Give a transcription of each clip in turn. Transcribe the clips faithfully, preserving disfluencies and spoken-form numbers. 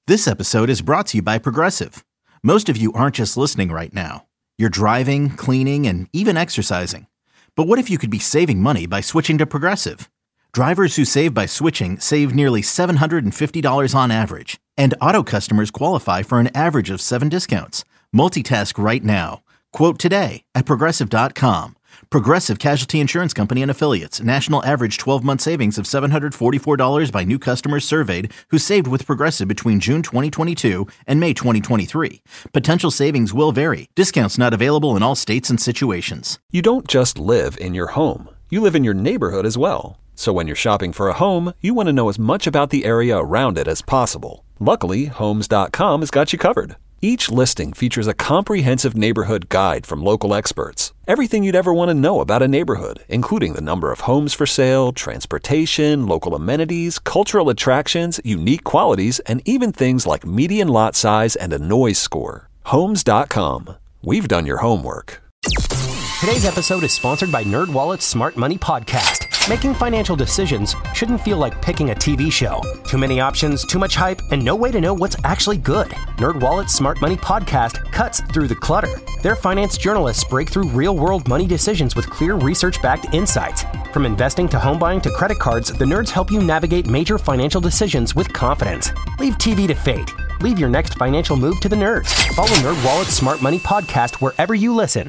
This episode is brought to you by Progressive. Most of you aren't just listening right now. You're driving, cleaning, and even exercising. But what if you could be saving money by switching to Progressive? Drivers who save by switching save nearly seven hundred fifty dollars on average. And auto customers qualify for an average of seven discounts. Multitask right now. Quote today at Progressive dot com. Progressive Casualty Insurance Company and Affiliates. National average twelve-month savings of seven hundred forty-four dollars by new customers surveyed who saved with Progressive between June twenty twenty-two and May twenty twenty-three. Potential savings will vary. Discounts not available in all states and situations. You don't just live in your home. You live in your neighborhood as well. So when you're shopping for a home, you want to know as much about the area around it as possible. Luckily, Homes dot com has got you covered. Each listing features a comprehensive neighborhood guide from local experts. Everything you'd ever want to know about a neighborhood, including the number of homes for sale, transportation, local amenities, cultural attractions, unique qualities, and even things like median lot size and a noise score. Homes dot com. We've done your homework. Today's episode is sponsored by NerdWallet's Smart Money Podcast. Making financial decisions shouldn't feel like picking a T V show. Too many options, too much hype, and no way to know what's actually good. NerdWallet's Smart Money Podcast cuts through the clutter. Their finance journalists break through real-world money decisions with clear research-backed insights. From investing to home buying to credit cards, the nerds help you navigate major financial decisions with confidence. Leave T V to fate. Leave your next financial move to the nerds. Follow NerdWallet's Smart Money Podcast wherever you listen.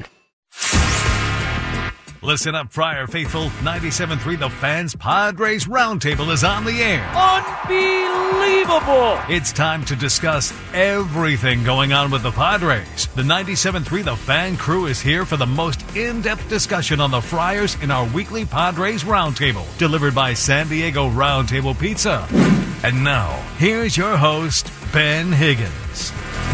Listen up, Friar Faithful. ninety-seven point three The Fan's Padres Roundtable is on the air. Unbelievable! It's time to discuss everything going on with the Padres. The ninety-seven point three The Fan crew is here for the most in-depth discussion on the Friars in our weekly Padres Roundtable, delivered by San Diego Roundtable Pizza. And now, here's your host, Ben Higgins.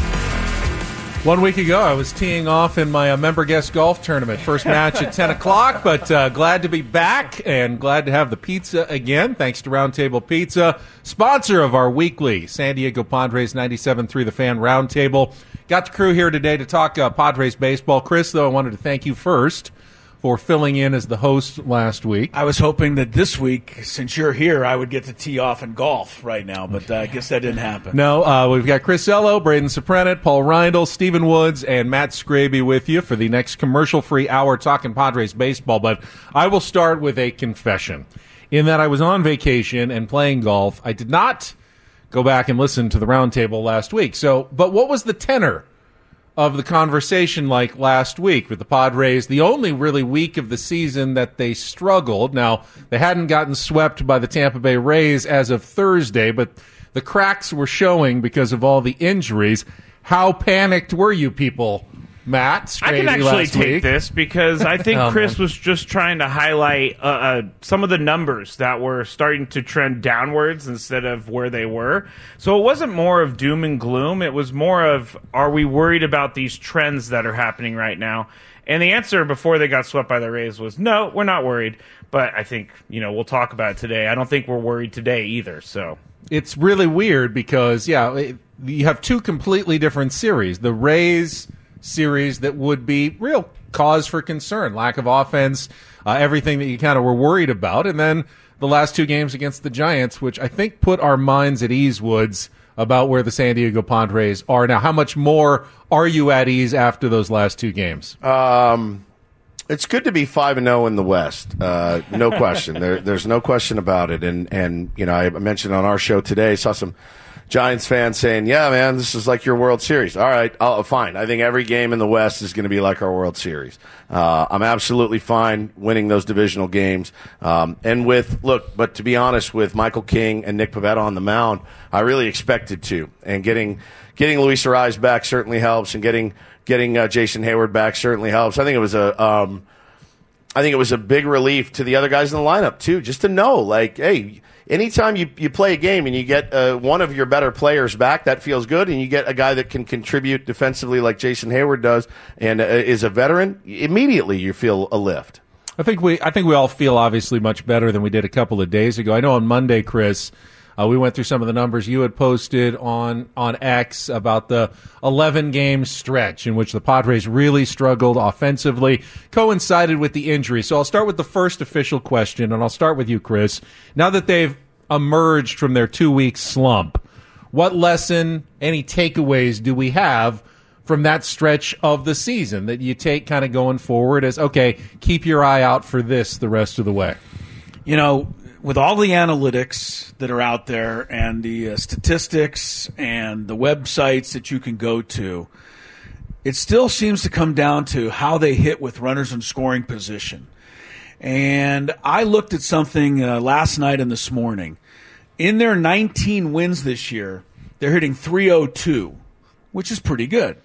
One week ago, I was teeing off in my uh, member guest golf tournament. First match at ten o'clock, but uh, glad to be back and glad to have the pizza again. Thanks to Roundtable Pizza, sponsor of our weekly San Diego Padres ninety-seven point three The Fan Roundtable. Got the crew here today to talk uh, Padres baseball. Chris, though, I wanted to thank you first for filling in as the host last week. I was hoping that this week, since you're here, I would get to tee off in golf right now, but uh, I guess that didn't happen. No, uh, we've got Chris Ello, Braden Soprenet, Paul Reindl, Stephen Woods, and Matt Scraby with you for the next commercial-free hour talking Padres baseball. But I will start with a confession, in that I was on vacation and playing golf. I did not go back and listen to the roundtable last week. So, but what was the tenor of the conversation like last week with the Padres, the only really week of the season that they struggled? Now, they hadn't gotten swept by the Tampa Bay Rays as of Thursday, but the cracks were showing because of all the injuries. How panicked were you people, Matt? I can actually take week? this because I think oh, Chris man. was just trying to highlight uh, uh, some of the numbers that were starting to trend downwards instead of where they were. So it wasn't more of doom and gloom. It was more of, are we worried about these trends that are happening right now? And the answer before they got swept by the Rays was, no, we're not worried. But I think, you know, we'll talk about it today. I don't think we're worried today either. So it's really weird because, yeah, it, you have two completely different series. The Rays series that would be real cause for concern, lack of offense, uh, everything that you kind of were worried about. And then the last two games against the Giants, which I think put our minds at ease, Woods, about where the San Diego Padres are now. How much more are you at ease after those last two games? Um, it's good to be five and zero in the West, uh, no question. There, there's no question about it. And and you know, I mentioned on our show today, saw some Giants fans saying, yeah, man, this is like your World Series. All right, I'll, fine. I think every game in the West is going to be like our World Series. Uh, I'm absolutely fine winning those divisional games. Um, and with, look, but to be honest, with Michael King and Nick Pivetta on the mound, I really expected to. And getting getting Luis Arraez back certainly helps, and getting getting uh, Jason Hayward back certainly helps. I think it was a um, I think it was a big relief to the other guys in the lineup, too, just to know, like, hey, anytime you, you play a game and you get uh, one of your better players back, that feels good, and you get a guy that can contribute defensively like Jason Hayward does and uh, is a veteran, immediately you feel a lift. I think we I think we all feel obviously much better than we did a couple of days ago. I know on Monday, Chris, uh, we went through some of the numbers you had posted on, on X about the eleven-game stretch in which the Padres really struggled offensively, coincided with the injury. So I'll start with the first official question, and I'll start with you, Chris. Now that they've emerged from their two-week slump, what lesson, any takeaways do we have from that stretch of the season that you take kind of going forward as, okay, keep your eye out for this the rest of the way? You know, with all the analytics that are out there and the uh, statistics and the websites that you can go to, it still seems to come down to how they hit with runners in scoring position. And I looked at something uh, last night and this morning. In their nineteen wins this year, they're hitting three oh two, which is pretty good.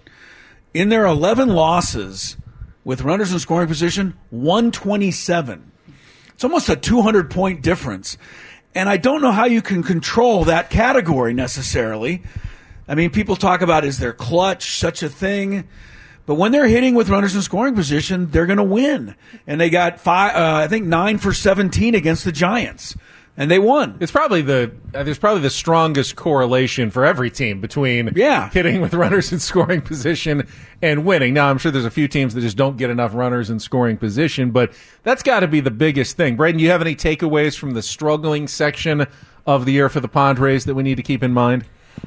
In their eleven losses with runners in scoring position, one twenty-seven. It's almost a two hundred point difference. And I don't know how you can control that category necessarily. I mean, people talk about, is there clutch, such a thing? But when they're hitting with runners in scoring position, they're going to win. And they got five, uh, I think nine for seventeen against the Giants. And they won. It's probably the uh, there's probably the strongest correlation for every team between yeah. hitting with runners in scoring position and winning. Now, I'm sure there's a few teams that just don't get enough runners in scoring position, but that's got to be the biggest thing. Braden, do you have any takeaways from the struggling section of the year for the Padres that we need to keep in mind?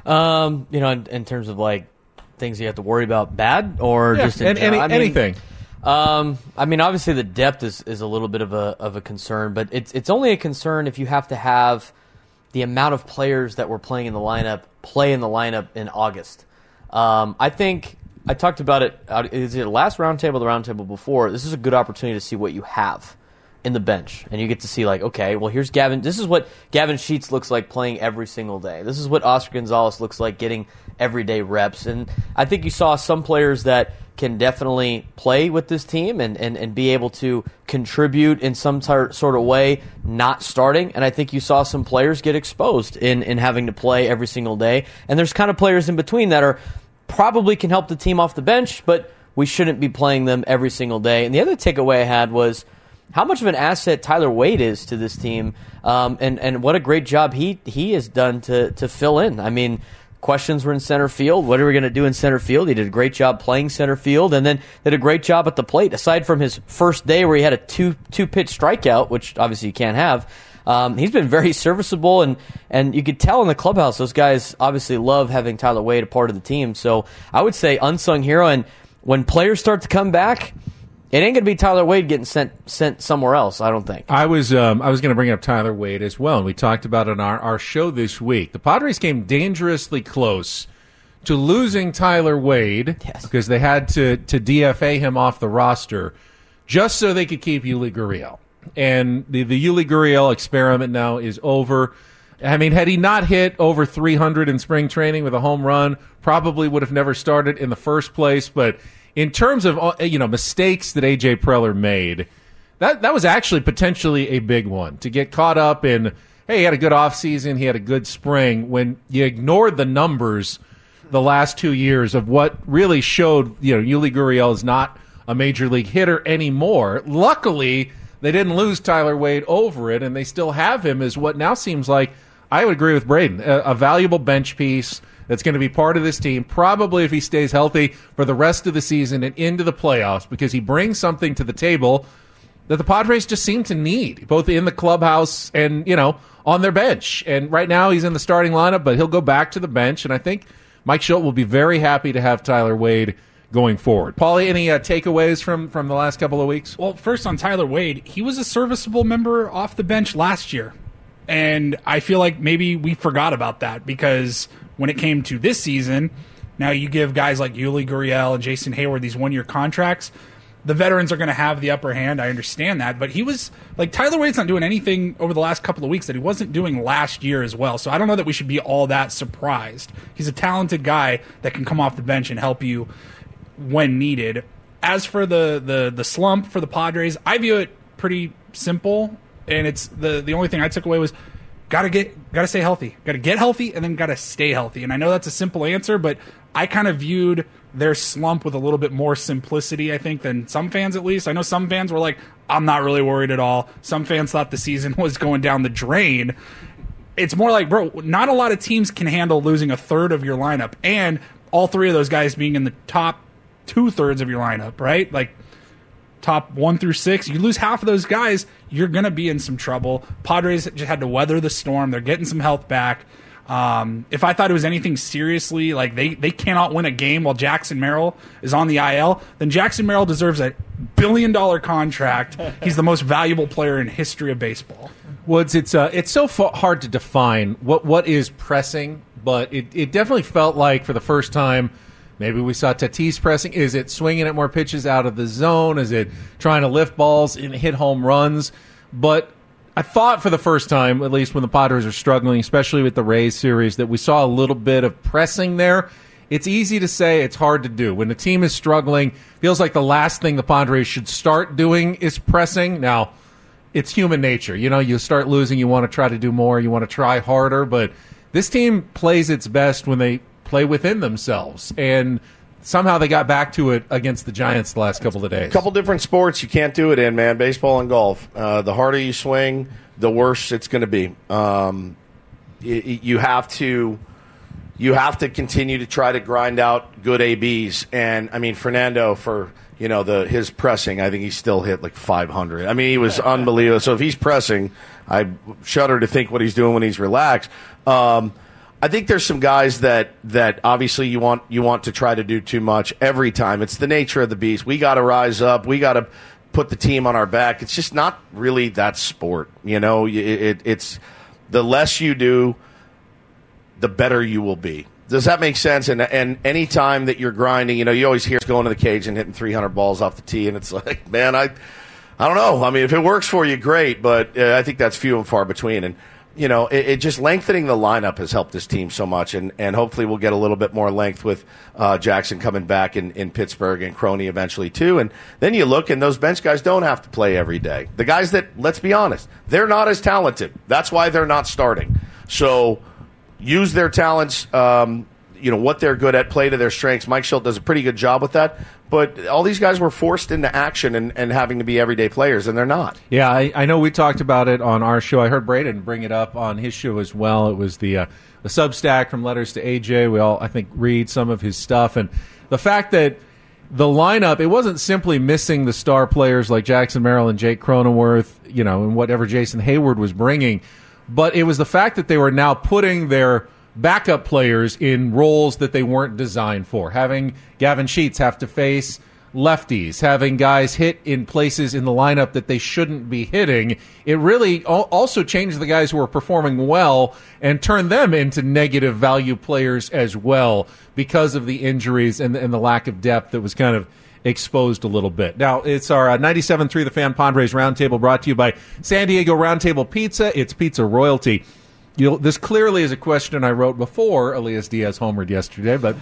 Um, you know, in, in terms of like things you have to worry about, bad or yeah, just in and, any, I mean, anything. Um, I mean, obviously the depth is, is a little bit of a of a concern, but it's it's only a concern if you have to have the amount of players that were playing in the lineup play in the lineup in August. Um, I think I talked about it. Is it the last roundtable, the roundtable before? This is a good opportunity to see what you have in the bench, and you get to see like, okay, well, here's Gavin. This is what Gavin Sheets looks like playing every single day. This is what Oscar Gonzalez looks like getting everyday reps. And I think you saw some players that can definitely play with this team and, and, and be able to contribute in some tar- sort of way, not starting. And I think you saw some players get exposed in, in having to play every single day. And there's kind of players in between that are probably can help the team off the bench, but we shouldn't be playing them every single day. And the other takeaway I had was how much of an asset Tyler Wade is to this team, um, and, and what a great job he he has done to to fill in. I mean, questions were in center field. What are we going to do in center field? He did a great job playing center field and then did a great job at the plate. Aside from his first day where he had a two, two-pitch strikeout, which obviously you can't have, um, he's been very serviceable, and, and you could tell in the clubhouse those guys obviously love having Tyler Wade a part of the team. So I would say unsung hero, and when players start to come back, it ain't going to be Tyler Wade getting sent sent somewhere else, I don't think. I was um, I was going to bring up Tyler Wade as well, and we talked about it on our, our show this week. The Padres came dangerously close to losing Tyler Wade yes. because they had to, to D F A him off the roster just so they could keep Yuli Gurriel. And the, the Yuli Gurriel experiment now is over. I mean, had he not hit over three hundred in spring training with a home run, probably would have never started in the first place, but in terms of, you know, mistakes that A J Preller made, that that was actually potentially a big one. To get caught up in, hey, he had a good offseason, he had a good spring, when you ignored the numbers the last two years of what really showed, you know, Yuli Gurriel is not a major league hitter anymore. Luckily, they didn't lose Tyler Wade over it, and they still have him as what now seems like, I would agree with Braden, a, a valuable bench piece that's going to be part of this team, probably if he stays healthy for the rest of the season and into the playoffs, because he brings something to the table that the Padres just seem to need, both in the clubhouse and, you know, on their bench. And right now he's in the starting lineup, but he'll go back to the bench, and I think Mike Schilt will be very happy to have Tyler Wade going forward. Paulie, any uh, takeaways from, from the last couple of weeks? Well, first on Tyler Wade, he was a serviceable member off the bench last year. And I feel like maybe we forgot about that, because when it came to this season, now you give guys like Yuli Gurriel and Jason Hayward these one-year contracts. The veterans are going to have the upper hand. I understand that. But he was, like, Tyler Wade's not doing anything over the last couple of weeks that he wasn't doing last year as well. So I don't know that we should be all that surprised. He's a talented guy that can come off the bench and help you when needed. As for the, the, the slump for the Padres, I view it pretty simple. And it's the the only thing I took away was gotta get gotta stay healthy, gotta get healthy, and then gotta stay healthy. And I know that's a simple answer, but I kind of viewed their slump with a little bit more simplicity, I think, than some fans at least. I know some fans were like, I'm not really worried at all. Some fans thought the season was going down the drain. It's more like, bro, not a lot of teams can handle losing a third of your lineup, and all three of those guys being in the top two thirds of your lineup, right? Like top one through six, you lose half of those guys, you're going to be in some trouble. Padres just had to weather the storm. They're getting some health back. Um, if I thought it was anything seriously, like they, they cannot win a game while Jackson Merrill is on the I L, then Jackson Merrill deserves a billion dollar contract. He's the most valuable player in history of baseball. Woods, it's uh, it's so fa- hard to define what what is pressing, but it, it definitely felt like for the first time, maybe we saw Tatis pressing. Is it swinging at more pitches out of the zone? Is it trying to lift balls and hit home runs? But I thought for the first time, at least when the Padres are struggling, especially with the Rays series, that we saw a little bit of pressing there. It's easy to say, it's hard to do. When the team is struggling, feels like the last thing the Padres should start doing is pressing. Now, it's human nature. You know, you start losing, you want to try to do more, you want to try harder, but this team plays its best when they play within themselves. And somehow they got back to it against the Giants the last couple of days. A couple different sports you can't do it in, man. Baseball and golf. Uh, the harder you swing, the worse it's going to be. Um, you, you have to, you have to continue to try to grind out good A Bs. And I mean, Fernando for you know the his pressing, I think he still hit like five hundred. I mean, he was unbelievable. So if he's pressing, I shudder to think what he's doing when he's relaxed. Um, I think there's some guys that, that obviously you want you want to try to do too much every time. It's the nature of the beast. We got to rise up. We got to put the team on our back. It's just not really that sport. You know, it, it, it's the less you do, the better you will be. Does that make sense? And and any time that you're grinding, you know, you always hear it's going to the cage and hitting three hundred balls off the tee, and it's like, man, I, I don't know. I mean, if it works for you, great, but uh, I think that's few and far between. And you know, it, it just lengthening the lineup has helped this team so much, and, and hopefully we'll get a little bit more length with uh, Jackson coming back in, in Pittsburgh and Crony eventually too. And then you look, and those bench guys don't have to play every day. The guys that, let's be honest, they're not as talented. That's why they're not starting. So use their talents, um, you know, what they're good at, play to their strengths. Mike Shildt does a pretty good job with that. But all these guys were forced into action and, and having to be everyday players, and they're not. Yeah, I, I know we talked about it on our show. I heard Braden bring it up on his show as well. It was the uh, the Substack from Letters to A J. We all, I think, read some of his stuff. And the fact that the lineup, it wasn't simply missing the star players like Jackson Merrill and Jake Cronenworth, you know, and whatever Jason Hayward was bringing, but it was the fact that they were now putting their backup players in roles that they weren't designed for. Having Gavin Sheets have to face lefties, having guys hit in places in the lineup that they shouldn't be hitting. It really also changed the guys who were performing well and turned them into negative value players as well because of the injuries and, and the lack of depth that was kind of exposed a little bit. Now, it's our uh, ninety-seven point three The Fan Padres Roundtable brought to you by San Diego Roundtable Pizza. It's pizza royalty. You'll, this clearly is a question I wrote before Elias Diaz homered yesterday, but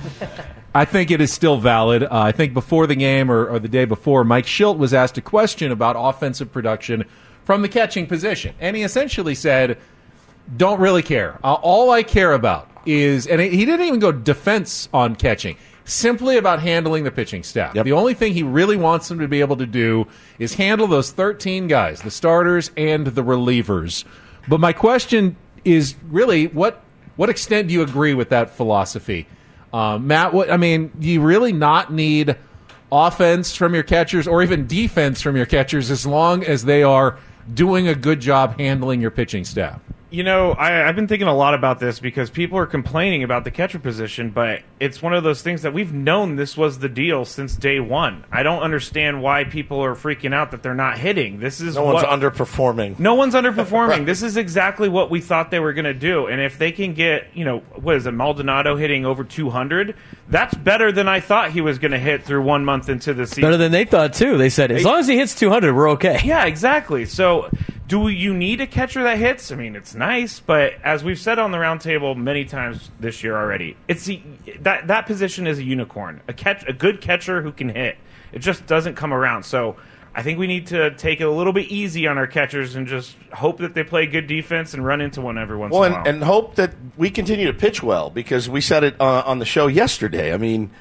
I think it is still valid. Uh, I think before the game or, or the day before, Mike Shildt was asked a question about offensive production from the catching position. And he essentially said, don't really care. Uh, all I care about is, and he didn't even go defense on catching, simply about handling the pitching staff. Yep. The only thing he really wants them to be able to do is handle those thirteen guys, the starters and the relievers. But my question is really, what what extent do you agree with that philosophy? Um, Matt, what, I mean, do you really not need offense from your catchers or even defense from your catchers as long as they are doing a good job handling your pitching staff? You know, I, I've been thinking a lot about this because people are complaining about the catcher position, but it's one of those things that we've known this was the deal since day one. I don't understand why people are freaking out that they're not hitting. This is no what, one's underperforming. No one's underperforming. Right. This is exactly what we thought they were going to do. And if they can get, you know, what is it, Maldonado hitting over two hundred, that's better than I thought he was going to hit through one month into the season. Better than they thought, too. They said, as long as he hits two hundred, we're okay. Yeah, exactly. So do you need a catcher that hits? I mean, it's nice, but as we've said on the roundtable many times this year already, it's the, that that position is a unicorn, a catch, a good catcher who can hit. It just doesn't come around. So I think we need to take it a little bit easy on our catchers and just hope that they play good defense and run into one every once well, in a while. And, and hope that we continue to pitch well, because we said it uh, on the show yesterday. I mean,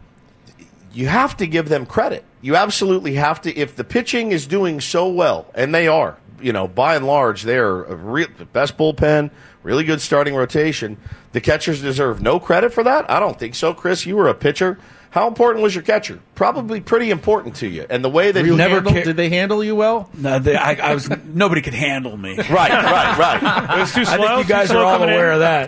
you have to give them credit. You absolutely have to. If the pitching is doing so well, and they are, you know, by and large, they're a real, the best bullpen, really good starting rotation. The catchers deserve no credit for that? I don't think so. Chris, you were a pitcher. How important was your catcher? Probably pretty important to you. And the way that you he never handled, ca- did they handle you well? No, they, I, I was nobody could handle me. Right, right, right. It was too slow. I think you guys are all aware in. of that.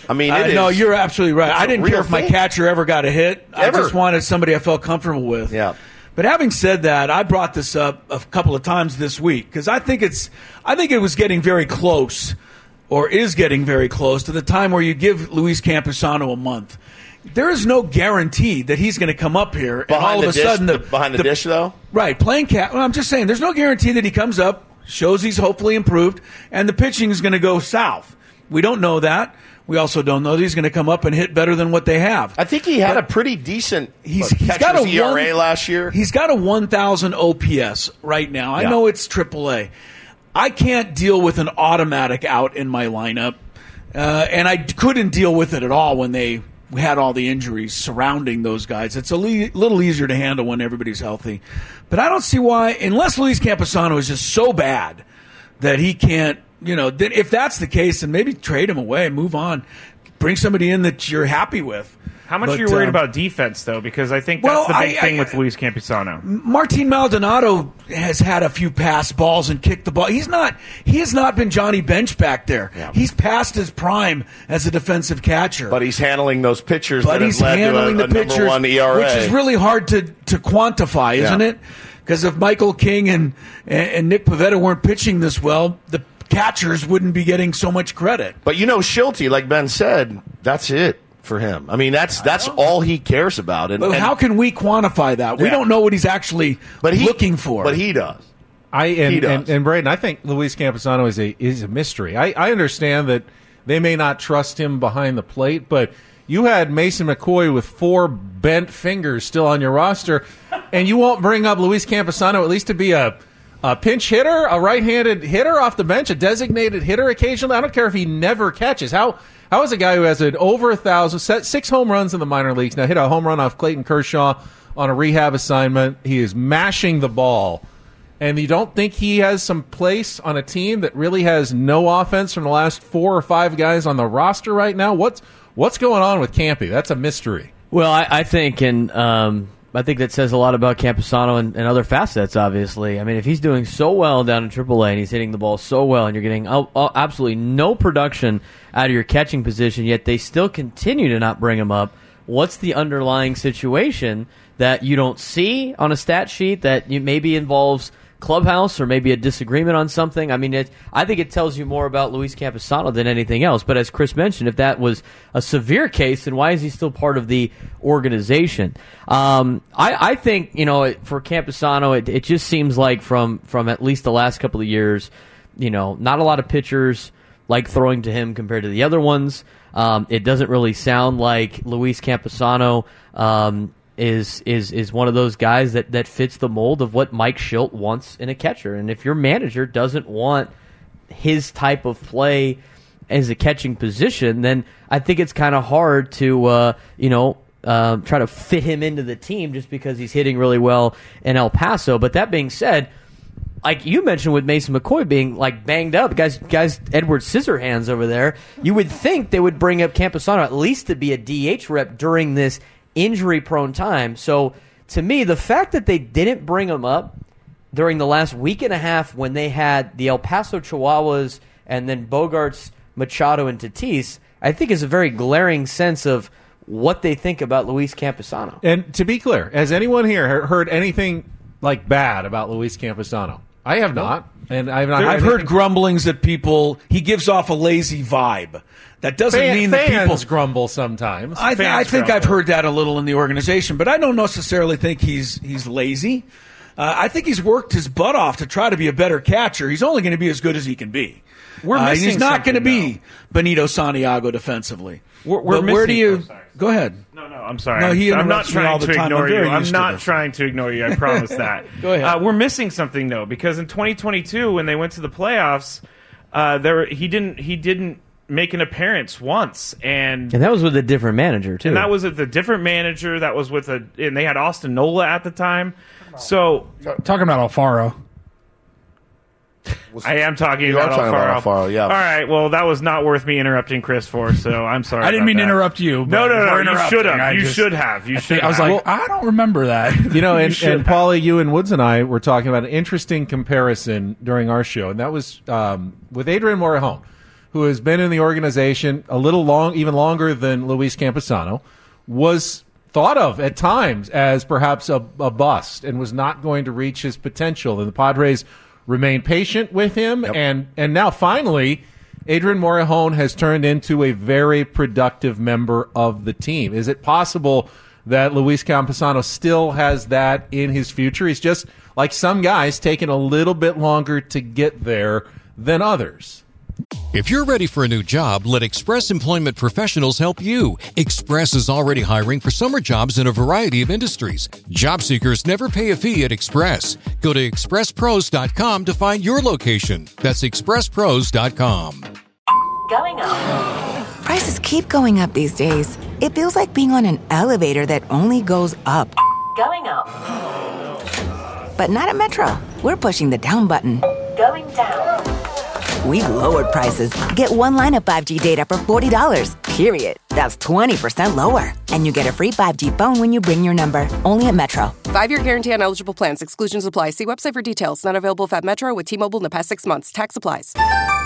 I mean, Uh, it is, no, you're absolutely right. I a didn't care real if my thing. catcher ever got a hit. Ever. I just wanted somebody I felt comfortable with. Yeah. But having said that, I brought this up a couple of times this week because I think it's, I think it was getting very close, or is getting very close to the time where you give Luis Campusano a month. There is no guarantee that he's going to come up here and Behind all the of a dish, sudden the, the- behind the dish, though? Right, playing cat. Well, I'm just saying, there's no guarantee that he comes up, shows he's hopefully improved, and the pitching is going to go south. We don't know that. We also don't know that he's going to come up and hit better than what they have. I think he had But a pretty decent He's, what, he's catcher's got a E R A one, last year. He's got a one thousand O P S right now. I Yeah. know it's triple A. I can't deal with an automatic out in my lineup, uh, and I couldn't deal with it at all when they had all the injuries surrounding those guys. It's a le- little easier to handle when everybody's healthy. But I don't see why, unless Luis Campusano is just so bad that he can't, you know, then if that's the case, then maybe trade him away, move on. Bring somebody in that you're happy with. How much But, are you worried um, about defense, though? Because I think Well, that's the big I- thing I- with Luis Campusano. Martin Maldonado has had a few pass balls and kicked the ball. He's not. He has not been Johnny Bench back there. Yeah. He's past his prime as a defensive catcher. But he's handling those pitchers But that he's have led handling to a, the a number pitchers, one E R A. which is really hard to, to quantify, isn't Yeah. it? Because if Michael King and, and and Nick Pivetta weren't pitching this well, the catchers wouldn't be getting so much credit. But you know, Schulte, like Ben said, that's it for him. I mean, that's that's all he cares about. And, But and- how can we quantify that? We Yeah. don't know what he's actually but he, looking for. But he does. I and, He does. and, and Braden, I think Luis Campusano is a is a mystery. I, I understand that they may not trust him behind the plate, but you had Mason McCoy with four bent fingers still on your roster, and you won't bring up Luis Campusano at least to be a a pinch hitter, a right-handed hitter off the bench, a designated hitter occasionally. I don't care if he never catches. How how is a guy who has an over a thousand, set six home runs in the minor leagues, now hit a home run off Clayton Kershaw on a rehab assignment? He is mashing the ball. And you don't think he has some place on a team that really has no offense from the last four or five guys on the roster right now? What's what's going on with Campy? That's a mystery. Well, I, I think, and um, I think that says a lot about Campusano and, and other facets, obviously. I mean, if he's doing so well down in triple A and he's hitting the ball so well and you're getting oh, oh, absolutely no production out of your catching position, yet they still continue to not bring him up, what's the underlying situation that you don't see on a stat sheet that you, maybe involves clubhouse or maybe a disagreement on something? I mean, it, I think it tells you more about Luis Campusano than anything else. But as Chris mentioned, if that was a severe case, then why is he still part of the organization? Um, I, I think, you know, for Campusano, it, it just seems like from, from at least the last couple of years, you know, not a lot of pitchers like throwing to him compared to the other ones. Um, it doesn't really sound like Luis Campusano um, is is is one of those guys that, that fits the mold of what Mike Schilt wants in a catcher. And if your manager doesn't want his type of play as a catching position, then I think it's kind of hard to uh, you know uh, try to fit him into the team just because he's hitting really well in El Paso. But that being said, like you mentioned with Mason McCoy being like banged up, guys, guys, Edward Scissorhands over there, you would think they would bring up Campusano at least to be a D H rep during this injury-prone time. So to me, the fact that they didn't bring him up during the last week and a half when they had the El Paso Chihuahuas and then Bogarts, Machado, and Tatis, I think is a very glaring sense of what they think about Luis Campusano. And to be clear, has anyone here he- heard anything like bad about Luis Campusano? I have not, and I've not. I've heard grumblings that people he gives off a lazy vibe. That doesn't Fan- mean that fans people grumble sometimes. I, th- Fans I think grumble. I've heard that a little in the organization, but I don't necessarily think he's he's lazy. Uh, I think he's worked his butt off to try to be a better catcher. He's only going to be as good as he can be. We're Uh, missing he's not going to something, be Benito Santiago defensively. We're, we're but where do missing- you oh, sorry. go ahead? No, no, I'm sorry. No, he I'm not interrupts me trying all the to time. ignore I'm very you. I'm used to not this. trying to ignore you. I promise that. Go ahead. Uh, we're missing something though, because in twenty twenty-two, when they went to the playoffs, uh, there he didn't he didn't make an appearance once, and And that was with a different manager, too. and that was with a different manager. That was with a and they had Austin Nola at the time. So Talking about Alfaro. I am talking You are about talking Alfaro. about Alfaro, yeah. All right. Well, that was not worth me interrupting Chris for. So I'm sorry. I didn't about mean to that. interrupt you. No, but no, if no. we're You interrupting, should I have. You just- should have. You I, should. think- I was have. like, I don't remember that. You know, and, should and have. Paulie, you and Woods and I were talking about an interesting comparison during our show, and that was um, with Adrian Morejon, who has been in the organization a little long, even longer than Luis Campusano, was thought of at times as perhaps a, a bust and was not going to reach his potential. And the Padres remained patient with him, yep. and and now finally, Adrian Morejon has turned into a very productive member of the team. Is it possible that Luis Campusano still has that in his future? He's just, like some guys, taking a little bit longer to get there than others. If you're ready for a new job, let Express Employment Professionals help you. Express is already hiring for summer jobs in a variety of industries. Job seekers never pay a fee at Express. Go to express pros dot com to find your location. That's express pros dot com. Going up. Prices keep going up these days. It feels like being on an elevator that only goes up. Going up. But not at Metro. We're pushing the down button. Going down. We've lowered prices. Get one line of five G data for forty dollars, period. That's twenty percent lower. And you get a free five G phone when you bring your number. Only at Metro. Five-year guarantee on eligible plans. Exclusions apply. See website for details. Not available at Metro with T-Mobile in the past six months. Tax applies.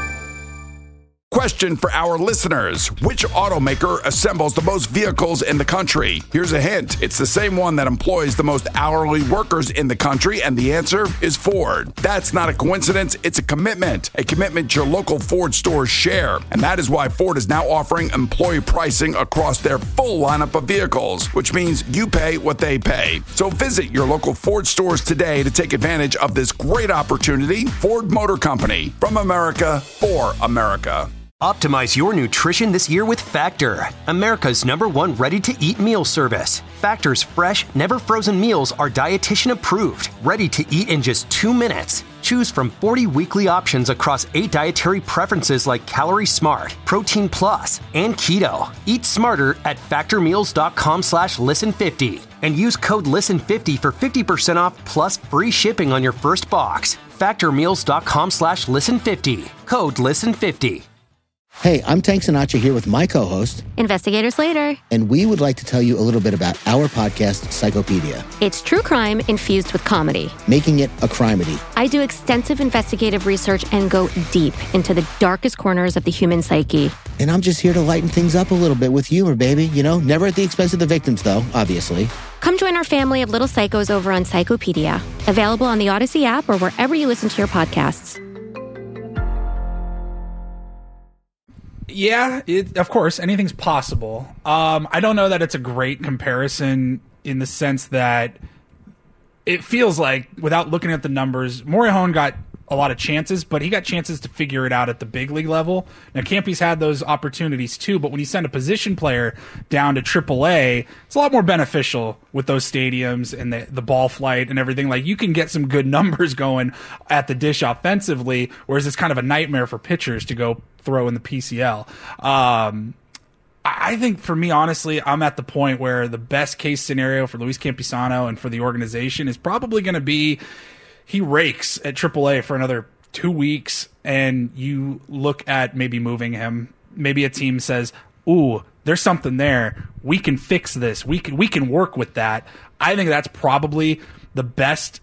Question for our listeners. Which automaker assembles the most vehicles in the country? Here's a hint. It's the same one that employs the most hourly workers in the country, and the answer is Ford. That's not a coincidence. It's a commitment. A commitment your local Ford stores share. And that is why Ford is now offering employee pricing across their full lineup of vehicles, which means you pay what they pay. So visit your local Ford stores today to take advantage of this great opportunity. Ford Motor Company. From America, for America. Optimize your nutrition this year with Factor, America's number one ready-to-eat meal service. Factor's fresh, never-frozen meals are dietitian approved, ready to eat in just two minutes. Choose from forty weekly options across eight dietary preferences like Calorie Smart, Protein Plus, and Keto. Eat smarter at factormeals.com slash listen fifty and use code listen fifty for fifty percent off plus free shipping on your first box. Factormeals.com slash listen fifty. Code listen fifty. Hey, I'm Tank Sinatra here with my co-host, Investigator Slater. And we would like to tell you a little bit about our podcast, Psychopedia. It's true crime infused with comedy. Making it a crimedy. I do extensive investigative research and go deep into the darkest corners of the human psyche. And I'm just here to lighten things up a little bit with humor, baby. You know, never at the expense of the victims, though, obviously. Come join our family of little psychos over on Psychopedia. Available on the Odyssey app or wherever you listen to your podcasts. Yeah, it, of course, anything's possible. Um, I don't know that it's a great comparison in the sense that it feels like, without looking at the numbers, Morejon got a lot of chances, but he got chances to figure it out at the big league level. Now, Campy's had those opportunities too, but when you send a position player down to triple A, it's a lot more beneficial with those stadiums and the, the ball flight and everything. Like, you can get some good numbers going at the dish offensively, whereas it's kind of a nightmare for pitchers to go throw in the P C L. Um, I think for me, honestly, I'm at the point where the best case scenario for Luis Campusano and for the organization is probably going to be he rakes at triple A for another two weeks, and you look at maybe moving him. Maybe a team says, ooh, there's something there. We can fix this. We can, we can work with that. I think that's probably the best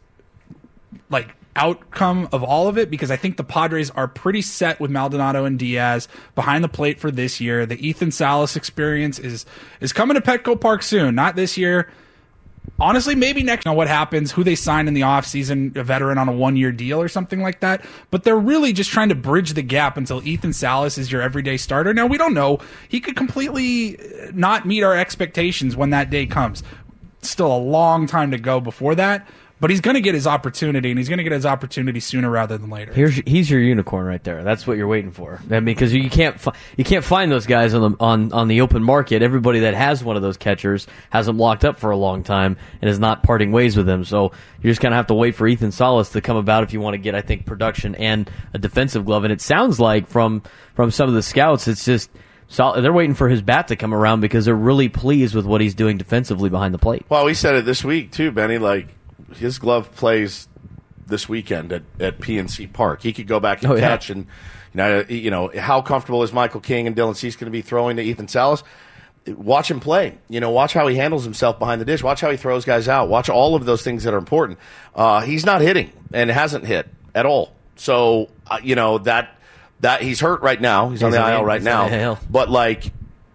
like outcome of all of it, because I think the Padres are pretty set with Maldonado and Diaz behind the plate for this year. The Ethan Salas experience is is coming to Petco Park soon. Not this year. Honestly, maybe next year, what happens, who they sign in the offseason, a veteran on a one-year deal or something like that. But they're really just trying to bridge the gap until Ethan Salas is your everyday starter. Now, we don't know. He could completely not meet our expectations when that day comes. Still a long time to go before that. But he's going to get his opportunity, and he's going to get his opportunity sooner rather than later. Here's he's your unicorn right there. That's what you're waiting for. I mean, because you can't fi- you can't find those guys on the on, on the open market. Everybody that has one of those catchers has them locked up for a long time and is not parting ways with them. So you're just going to have to wait for Ethan Salas to come about if you want to get, I think, production and a defensive glove. And it sounds like from from some of the scouts, it's just they're waiting for his bat to come around because they're really pleased with what he's doing defensively behind the plate. Well, we said it this week too, Benny. Like, his glove plays this weekend at, at P N C Park. He could go back and oh, yeah. catch. And you know, you know, how comfortable is Michael King and Dylan Cease going to be throwing to Ethan Salas? Watch him play. You know, watch how he handles himself behind the dish. Watch how he throws guys out. Watch all of those things that are important. Uh, he's not hitting and hasn't hit at all. So, uh, you know, that That he's hurt right now. He's, he's on the I L right now. But like,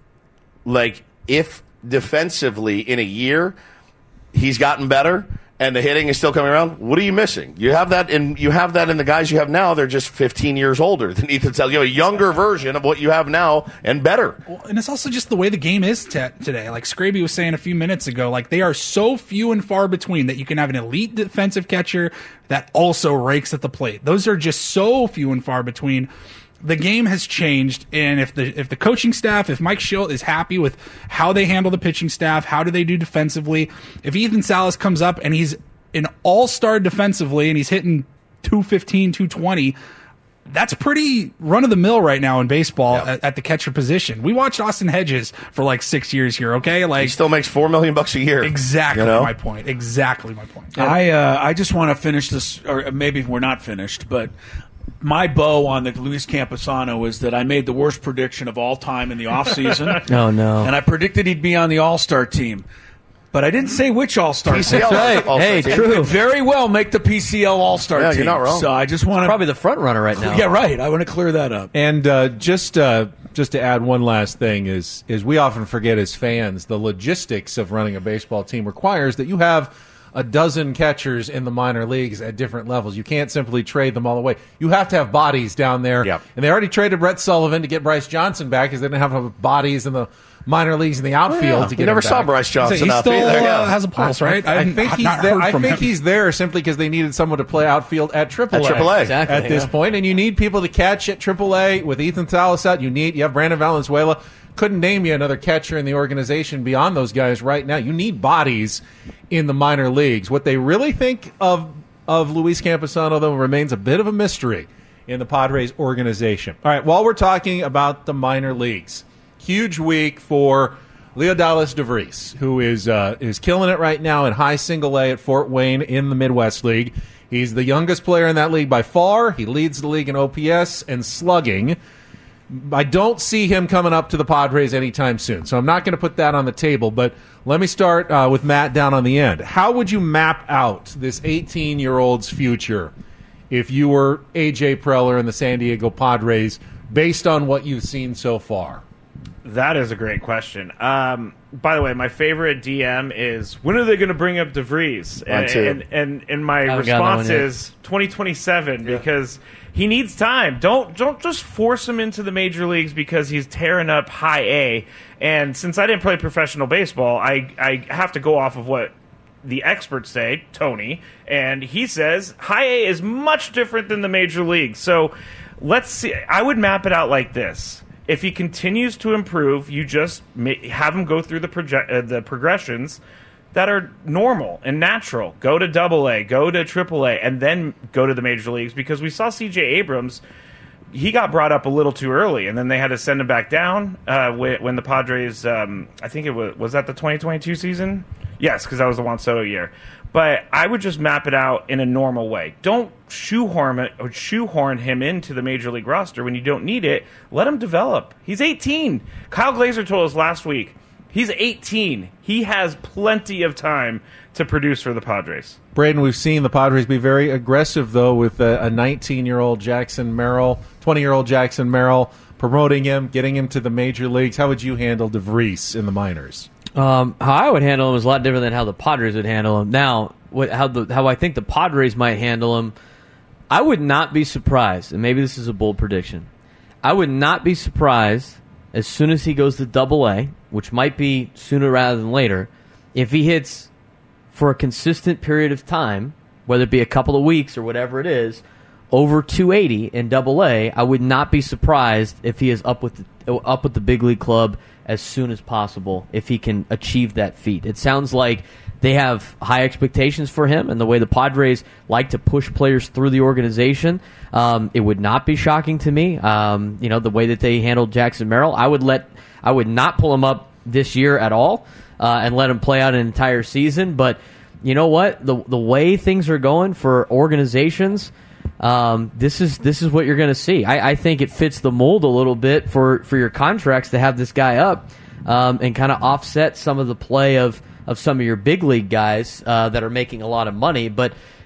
like if defensively in a year he's gotten better and the hitting is still coming around, what are you missing? You have that in you have that in the guys you have now. They're just fifteen years older than Ethan Saleh. You have a younger version of what you have now and better. Well, and it's also just the way the game is t- today. Like Scraby was saying a few minutes ago, like they are so few and far between that you can have an elite defensive catcher that also rakes at the plate. Those are just so few and far between. The game has changed, and if the if the coaching staff, if Mike Schilt is happy with how they handle the pitching staff, how do they do defensively, if Ethan Salas comes up and he's an all-star defensively and he's hitting two fifteen, two twenty, that's pretty run-of-the-mill right now in baseball yeah. at, at the catcher position. We watched Austin Hedges for like six years here, okay? Like he still makes four million bucks a year. Exactly you know? my point. Exactly my point. I uh, I just want to finish this, or maybe we're not finished, but my bow on the Luis Campusano is that I made the worst prediction of all time in the offseason. Oh, no. And I predicted he'd be on the All-Star team. But I didn't say which All-Star P C L team. Right. Hey, team. true. Could very well make the P C L All-Star yeah, team. You're not wrong. So I just want to probably the front runner right now. Yeah, right. I want to clear that up. And uh, just uh, just to add one last thing is is we often forget as fans the logistics of running a baseball team requires that you have a dozen catchers in the minor leagues at different levels. You can't simply trade them all away. You have to have bodies down there. Yep. And they already traded Brett Sullivan to get Bryce Johnson back because they didn't have bodies in the minor leagues in the outfield oh, yeah. to get we never him saw back. Bryce Johnson he up still either. Yeah. uh, has a pulse, right? I, I, I think he's not there. heard I from think him. he's there simply because they needed someone to play outfield at Triple A. At Triple A. Exactly, at this yeah. point, and you need people to catch at Triple A with Ethan Salas out. You need you have Brandon Valenzuela. Couldn't name you another catcher in the organization beyond those guys right now. You need bodies in the minor leagues. What they really think of of Luis Campusano, though, remains a bit of a mystery in the Padres organization. All right, while we're talking about the minor leagues, huge week for Leodalis DeVries, who is uh, is killing it right now in high single A at Fort Wayne in the Midwest League. He's the youngest player in that league by far. He leads the league in O P S and slugging. I don't see him coming up to the Padres anytime soon, so I'm not going to put that on the table. But let me start uh, with Matt down on the end. How would you map out this eighteen-year-old's future if you were A J Preller and the San Diego Padres based on what you've seen so far? That is a great question. Um, by the way, my favorite D M is, when are they going to bring up DeVries? Mine too. And, and, and my haven't gotten that response one yet. is twenty twenty-seven because he needs time. Don't don't just force him into the major leagues because he's tearing up high A. And since I didn't play professional baseball, I, I have to go off of what the experts say, Tony, and he says high A is much different than the major leagues. So let's see. I would map it out like this. If he continues to improve, you just ma- have him go through the proje- uh, the progressions that are normal and natural. Go to Double A, go to Triple A, and then go to the major leagues. Because we saw C J Abrams, he got brought up a little too early, and then they had to send him back down uh, when the Padres. Um, I think it was was that the twenty twenty-two season. Yes, because that was the Juan Soto year. But I would just map it out in a normal way. Don't shoehorn it or shoehorn him into the major league roster when you don't need it. Let him develop. He's eighteen. Kyle Glazer told us last week he's eighteen. He has plenty of time to produce for the Padres. Braden, we've seen the Padres be very aggressive, though, with a nineteen-year-old Jackson Merrill, twenty-year-old Jackson Merrill, promoting him, getting him to the major leagues. How would you handle DeVries in the minors? Um, how I would handle him is a lot different than how the Padres would handle him. Now, what, how the how I think the Padres might handle him, I would not be surprised, and maybe this is a bold prediction, I would not be surprised as soon as he goes to Double A, which might be sooner rather than later, if he hits for a consistent period of time, whether it be a couple of weeks or whatever it is, over two eighty in Double A, I would not be surprised if he is up with the, up with the big league club as soon as possible if he can achieve that feat. It sounds like they have high expectations for him, and the way the Padres like to push players through the organization, um, it would not be shocking to me. Um, you know, the way that they handled Jackson Merrill, I would let, I would not pull him up this year at all uh, and let him play out an entire season. But you know what? The the way things are going for organizations, um, this is this is what you're going to see. I, I think it fits the mold a little bit for, for your contracts to have this guy up um, and kind of offset some of the play of. of some of your big league guys uh, that are making a lot of money. But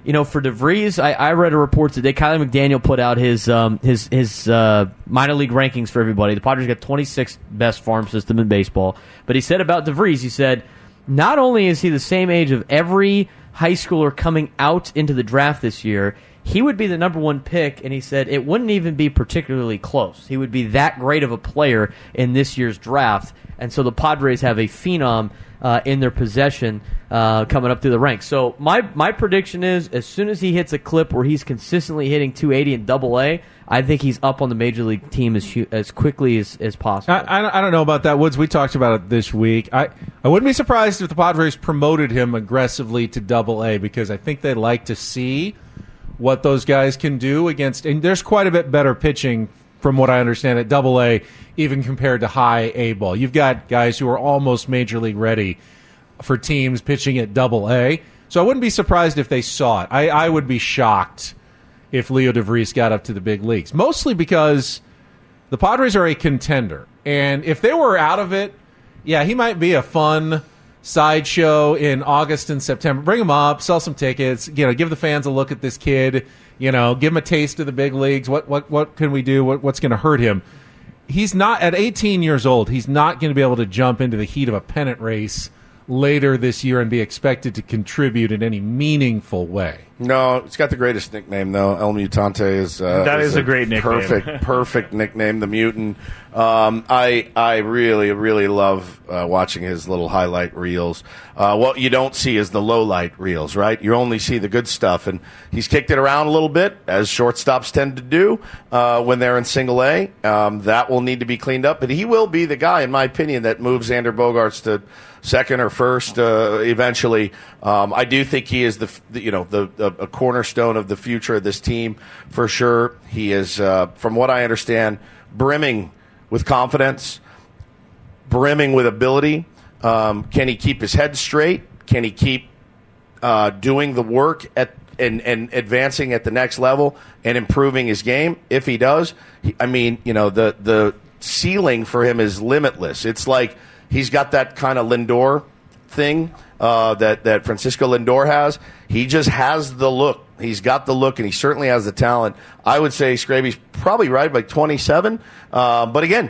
you know, for DeVries, I, I read a report today. Kylie McDaniel put out his um, his his uh, minor league rankings for everybody. The Padres got twenty-sixth best farm system in baseball. But he said about DeVries, he said, not only is he the same age of every high schooler coming out into the draft this year, he would be the number one pick, and he said it wouldn't even be particularly close. He would be that great of a player in this year's draft. And so the Padres have a phenom uh, in their possession uh, coming up through the ranks. So my my prediction is as soon as he hits a clip where he's consistently hitting two eighty in double A, I think he's up on the major league team as as quickly as, as possible. I, I don't know about that, Woods. We talked about it this week. I, I wouldn't be surprised if the Padres promoted him aggressively to double A because I think they like to see what those guys can do against. And there's quite a bit better pitching from what I understand at double A, even compared to high A ball. You've got guys who are almost major league ready for teams pitching at double A. So I wouldn't be surprised if they saw it. I, I would be shocked if Leo DeVries got up to the big leagues, mostly because the Padres are a contender. And if they were out of it, yeah, he might be a fun sideshow in August and September. Bring him up, sell some tickets, you know, give the fans a look at this kid, you know, give him a taste of the big leagues. What what what can we do? What, what's going to hurt him? He's not, at eighteen years old, he's not going to be able to jump into the heat of a pennant race later this year and be expected to contribute in any meaningful way. No, it's got the greatest nickname, though. El Mutante is uh, that is, is a, a great nickname. Perfect, perfect nickname, the Mutant. Um, I I really, really love uh, watching his little highlight reels. Uh, what you don't see is the low light reels, right? You only see the good stuff. And he's kicked it around a little bit, as shortstops tend to do uh, when they're in single A. Um, that will need to be cleaned up. But he will be the guy, in my opinion, that moves Xander Bogaerts to second or first uh, eventually. Um, I do think he is the, the you know the, the a cornerstone of the future of this team for sure. He is, uh, from what I understand, brimming with confidence, brimming with ability. Um, can he keep his head straight? Can he keep uh, doing the work at and, and advancing at the next level and improving his game? If he does, he, I mean, you know, the the ceiling for him is limitless. It's like he's got that kind of Lindor thing uh, that, that Francisco Lindor has. He just has the look. He's got the look, and he certainly has the talent. I would say Scraby's probably right by twenty-seven. Uh, but again,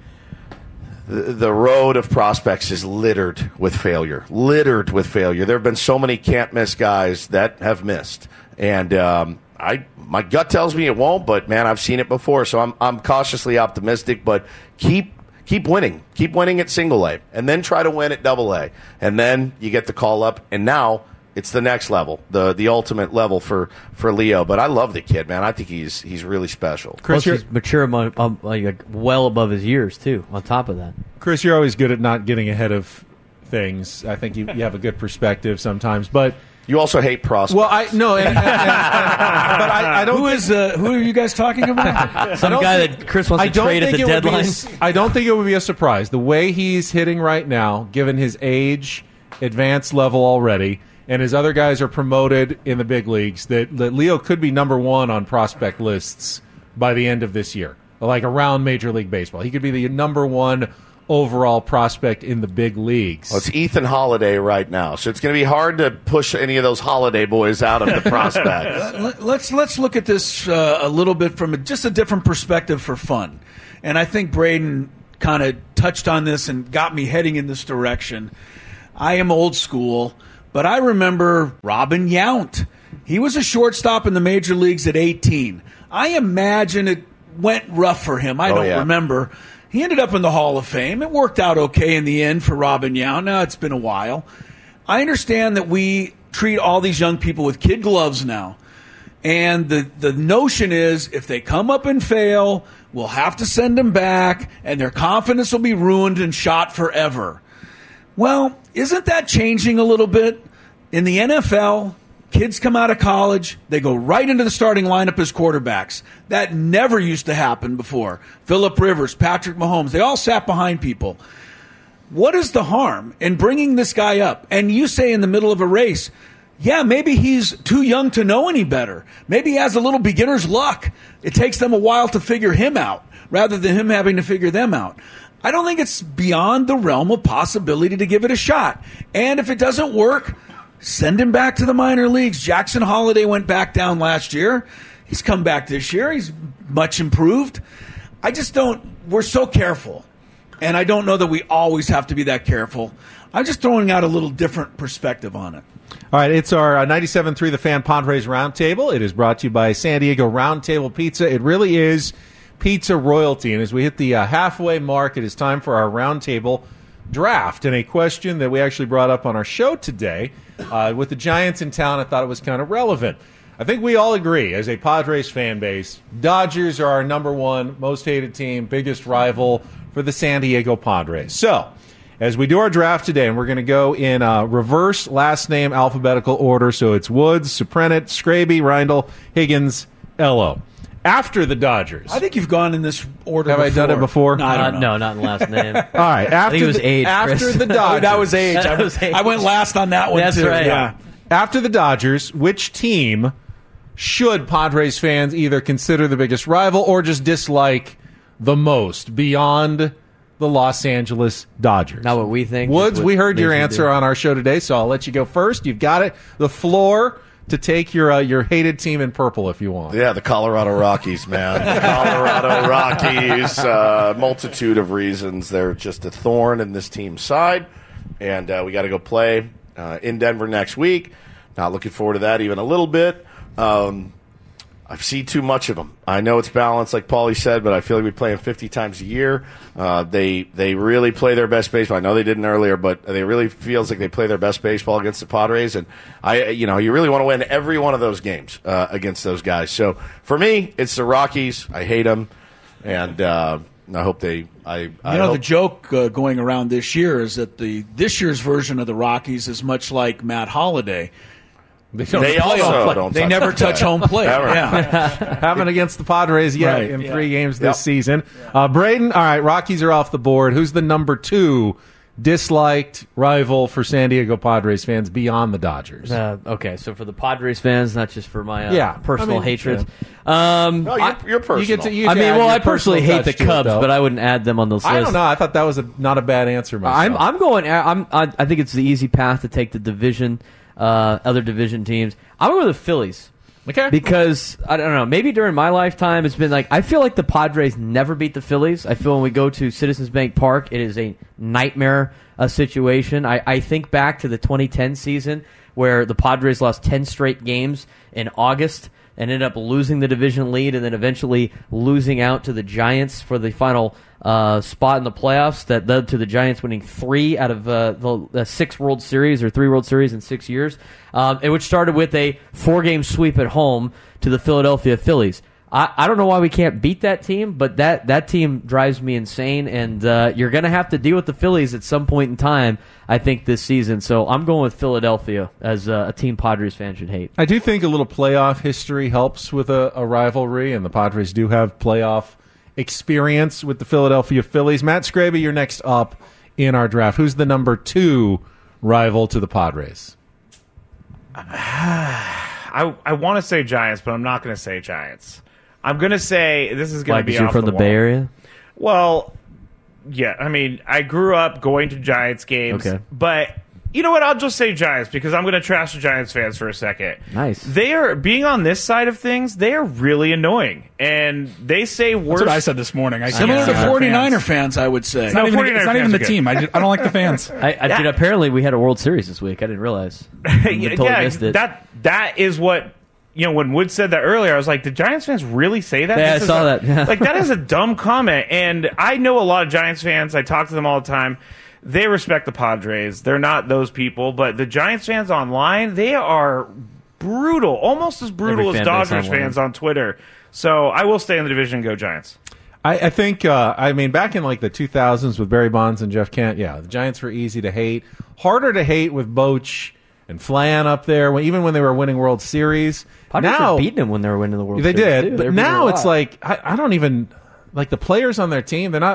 the, the road of prospects is littered with failure. Littered with failure. There have been so many can't-miss guys that have missed. And um, I, my gut tells me it won't, but, man, I've seen it before. So I'm, I'm cautiously optimistic. But keep Keep winning. Keep winning at single A, and then try to win at double A. And then you get the call up, and now it's the next level, the the ultimate level for, for Leo. But I love the kid, man. I think he's he's really special. Chris, Plus he's mature, um, um, like well above his years, too, on top of that. Chris, you're always good at not getting ahead of things. I think you, you have a good perspective sometimes, but you also hate prospects. Well, I no, and, and, and, but I, I don't. Who is uh, who are you guys talking about? Some guy think, that Chris wants to trade at the deadline. A, I don't think it would be a surprise. The way he's hitting right now, given his age, advanced level already, and his other guys are promoted in the big leagues, that, that Leo could be number one on prospect lists by the end of this year, like around Major League Baseball. He could be the number one overall prospect in the big leagues. Well, it's Ethan Holiday right now, so it's going to be hard to push any of those Holiday boys out of the prospects. let's let's look at this uh, a little bit from a, just a different perspective for fun, and I think Braden kind of touched on this and got me heading in this direction. I am old school, but I remember Robin Yount. He was a shortstop in the major leagues at eighteen. I imagine it went rough for him. I oh, don't yeah. remember. He ended up in the Hall of Fame. It worked out okay in the end for Robin Yount. Now, it's been a while. I understand that we treat all these young people with kid gloves now. And the, the notion is if they come up and fail, we'll have to send them back, and their confidence will be ruined and shot forever. Well, isn't that changing a little bit? In the N F L, kids come out of college, they go right into the starting lineup as quarterbacks. That never used to happen before. Phillip Rivers, Patrick Mahomes, they all sat behind people. What is the harm in bringing this guy up? And you say in the middle of a race, yeah, maybe he's too young to know any better. Maybe he has a little beginner's luck. It takes them a while to figure him out rather than him having to figure them out. I don't think it's beyond the realm of possibility to give it a shot. And if it doesn't work, Send him back to the minor leagues. Jackson Holiday went back down last year. He's come back this year. He's much improved. I just don't – we're so careful. And I don't know that we always have to be that careful. I'm just throwing out a little different perspective on it. All right, it's our uh, ninety-seven point three The Fan Padres Roundtable. It is brought to you by San Diego Roundtable Pizza. It really is pizza royalty. And as we hit the uh, halfway mark, it is time for our Roundtable draft. And a question that we actually brought up on our show today, uh, with the Giants in town, I thought it was kind of relevant. I think we all agree, as a Padres fan base, Dodgers are our number one most hated team, biggest rival for the San Diego Padres. So, as we do our draft today, and we're going to go in uh, reverse last name alphabetical order, so it's Woods, Suprenant, Scraby, Reindl, Higgins, Ello. After the Dodgers. I think you've gone in this order Have before. I done it before? No, I don't Uh, know. no, not in last name. All right. After I think it was the, age, After Chris. the Dodgers. That was age. That I, was age. I went last on that one, That's too. right. Yeah. After the Dodgers, which team should Padres fans either consider the biggest rival or just dislike the most beyond the Los Angeles Dodgers? Not what we think. Woods, just what we heard they your should answer do. on our show today, so I'll let you go first. You've got it. The floor to take your uh, your hated team in purple if you want. Yeah, the Colorado Rockies, man. The Colorado Rockies, uh, multitude of reasons. They're just a thorn in this team's side, and uh, we got to go play uh, in Denver next week. Not looking forward to that even a little bit. Um, I've seen too much of them. I know it's balanced, like Paulie said, but I feel like we play them fifty times a year. Uh, they they really play their best baseball. I know they didn't earlier, but they really feels like they play their best baseball against the Padres. And I, you know, you really want to win every one of those games uh, against those guys. So for me, it's the Rockies. I hate them, and uh, I hope they. I You I know, hope, the joke uh, going around this year is that the this year's version of the Rockies is much like Matt Holliday. They, don't They play also home plate. don't They touch never the touch play. home plate. Ever. Yeah. Haven't against the Padres yet Right. in Yeah. three games this Yep. season. Uh, Braden, all right, Rockies are off the board. Who's the number two disliked rival for San Diego Padres fans beyond the Dodgers? Uh, okay, so for the Padres fans, not just for my uh, Yeah, personal I mean, hatred. Um, No, you're, I, you're personal. You get to, you get I to mean, add well, your I personally personal hate the touch to it, Cubs, though. but I wouldn't add them on this list. I don't know. I thought that was a, not a bad answer myself. I'm I'm going. I'm I, I think it's the easy path to take the division, uh, other division teams. I'm going with the Phillies. Okay. Because I don't know, maybe during my lifetime it's been like I feel like the Padres never beat the Phillies. I feel when we go to Citizens Bank Park, it is a nightmare uh, situation. I, I think back to the twenty ten season where the Padres lost ten straight games in August and ended up losing the division lead and then eventually losing out to the Giants for the final uh, spot in the playoffs that led to the Giants winning three out of uh, the, the six World Series or three World Series in six years, um, and which started with a four-game sweep at home to the Philadelphia Phillies. I, I don't know why we can't beat that team, but that, that team drives me insane, and uh, you're going to have to deal with the Phillies at some point in time, I think, this season. So I'm going with Philadelphia as uh, a team Padres fan should hate. I do think a little playoff history helps with a, a rivalry, and the Padres do have playoff experience with the Philadelphia Phillies. Matt Scraby, you're next up in our draft. Who's the number two rival to the Padres? I I want to say Giants, but I'm not going to say Giants. I'm going to say this is going Why, to be because you're off from the, wall. Bay Area? Well, yeah. I mean, I grew up going to Giants games, Okay. but you know what? I'll just say Giants because I'm going to trash the Giants fans for a second. Nice. They are being on this side of things. They are really annoying, and they say worse. That's what I said this morning. I Similar can't to stand our forty-niner fans. fans, I would say. It's not No, even, it's forty-niner not even fans the are good. team. I, just, I don't like the fans. I, I dude, apparently we had a World Series this week. I didn't realize. I totally yeah, missed it. that that is what you know. When Wood said that earlier, I was like, "Did Giants fans really say that?" Yeah, This I is saw a- that. like that is a dumb comment, and I know a lot of Giants fans. I talk to them all the time. They respect the Padres. They're not those people, but the Giants fans online, they are brutal, almost as brutal Every as fan base Dodgers online. fans on Twitter. So I will stay in the division and go Giants. I, I think, uh, I mean, back in like the two thousands with Barry Bonds and Jeff Kent, yeah, the Giants were easy to hate. Harder to hate with Boch and Flan up there, when, even when they were winning World Series. Padres now, were beating them when they were winning the World they Series. did, too. They but were beating them now a it's lot. like, I, I don't even, like the players on their team, they're not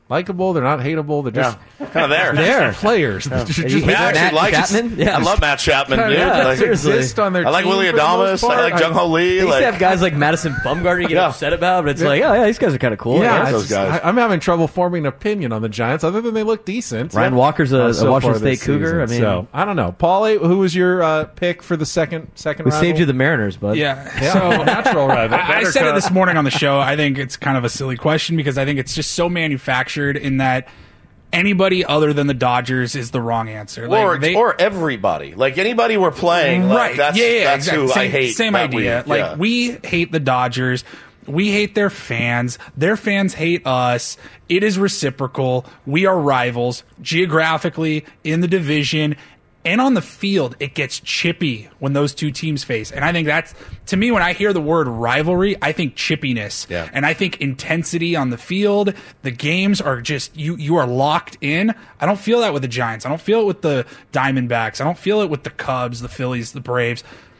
likable. They're not hateable. They're just yeah. kind of there. They're players. Yeah. Just, just, I actually like Chapman? Yeah. I love Matt Chapman. Dude. Yeah, like, seriously. On their I like team Willie for the most Adames. part. I like Jung Ho Lee. They used like, to have guys like Madison Bumgarner you get Yeah. upset about, but it's Yeah. like, oh yeah, these guys are kind of cool. Yeah, I it's guess. those guys. I, I'm having trouble forming an opinion on the Giants, other than they look decent. Ryan Yeah. Walker's a, Uh, a so Washington far this State Cougar. I season. mean, so I don't know. Paulie, who was your uh, pick for the second second we rival? saved you the Mariners, bud. Yeah. Yeah, So natural rival. I, I said it this morning on the show. I think it's kind of a silly question because I think it's just so manufactured in that anybody other than the Dodgers is the wrong answer. Like, or, they, or everybody. Like anybody we're playing. Like, right. That's, yeah, yeah, that's exactly. who Same, I hate. Same that idea. week. Like Yeah. we hate the Dodgers. We hate their fans. Their fans hate us. It is reciprocal. We are rivals geographically in the division and on the field. It gets chippy when those two teams face. And I think that's, to me, when I hear the word rivalry, I think chippiness. Yeah. And I think intensity on the field. The games are just, you, you are locked in. I don't feel that with the Giants. I don't feel it with the Diamondbacks. I don't feel it with the Cubs, the Phillies, the Braves.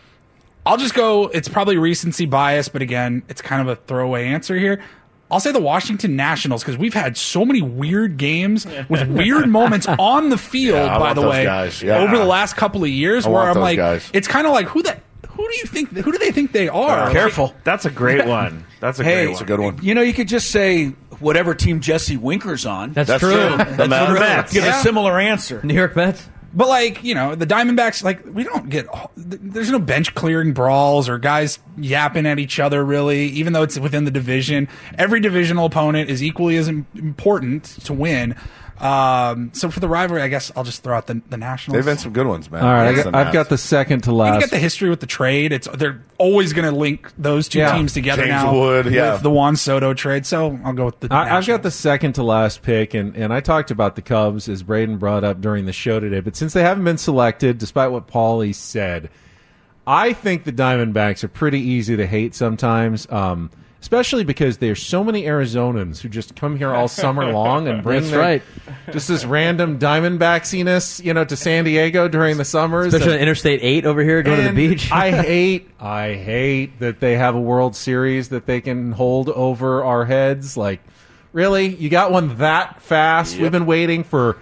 I'll just go, it's probably recency bias, but again, it's kind of a throwaway answer here. I'll say the Washington Nationals because we've had so many weird games with weird moments on the field, Yeah, I by want the those way, guys. Yeah. over the last couple of years I where want I'm those like, guys. it's kind of like, who the, who do you think, who do they think they are? Careful. That's a great one. That's a Hey, great one. It's a good one. You know, you could just say whatever team Jesse Winker's on. That's, That's true. true. That's The Mets. true. Mets. Give Yeah. a similar answer. New York Mets. But like, you know, the Diamondbacks, like we don't get, there's no bench clearing brawls or guys yapping at each other really, even though it's within the division. Every divisional opponent is equally as im- important to win. Um, so for the rivalry, I guess I'll just throw out the, the Nationals. They've been some good ones, man. All right, I Yes, got, the I've Nats. got the second to You last. get the history with the trade. It's they're always going to link those two Yeah. teams together James now Wood, yeah. with the Juan Soto trade. So I'll go with the. I, I've got Nationals. the second to last pick, and, and I talked about the Cubs, as Braden brought up during the show today. But since they haven't been selected, despite what Paulie said, I think the Diamondbacks are pretty easy to hate sometimes, um, especially because there's so many Arizonans who just come here all summer long and bring That's their, right. just this random Diamondbacksiness, you know, to San Diego during the summers. Especially And- on Interstate eight over here going to the and beach. I hate, I hate that they have a World Series that they can hold over our heads. Like, really, you got one that fast? We've been waiting for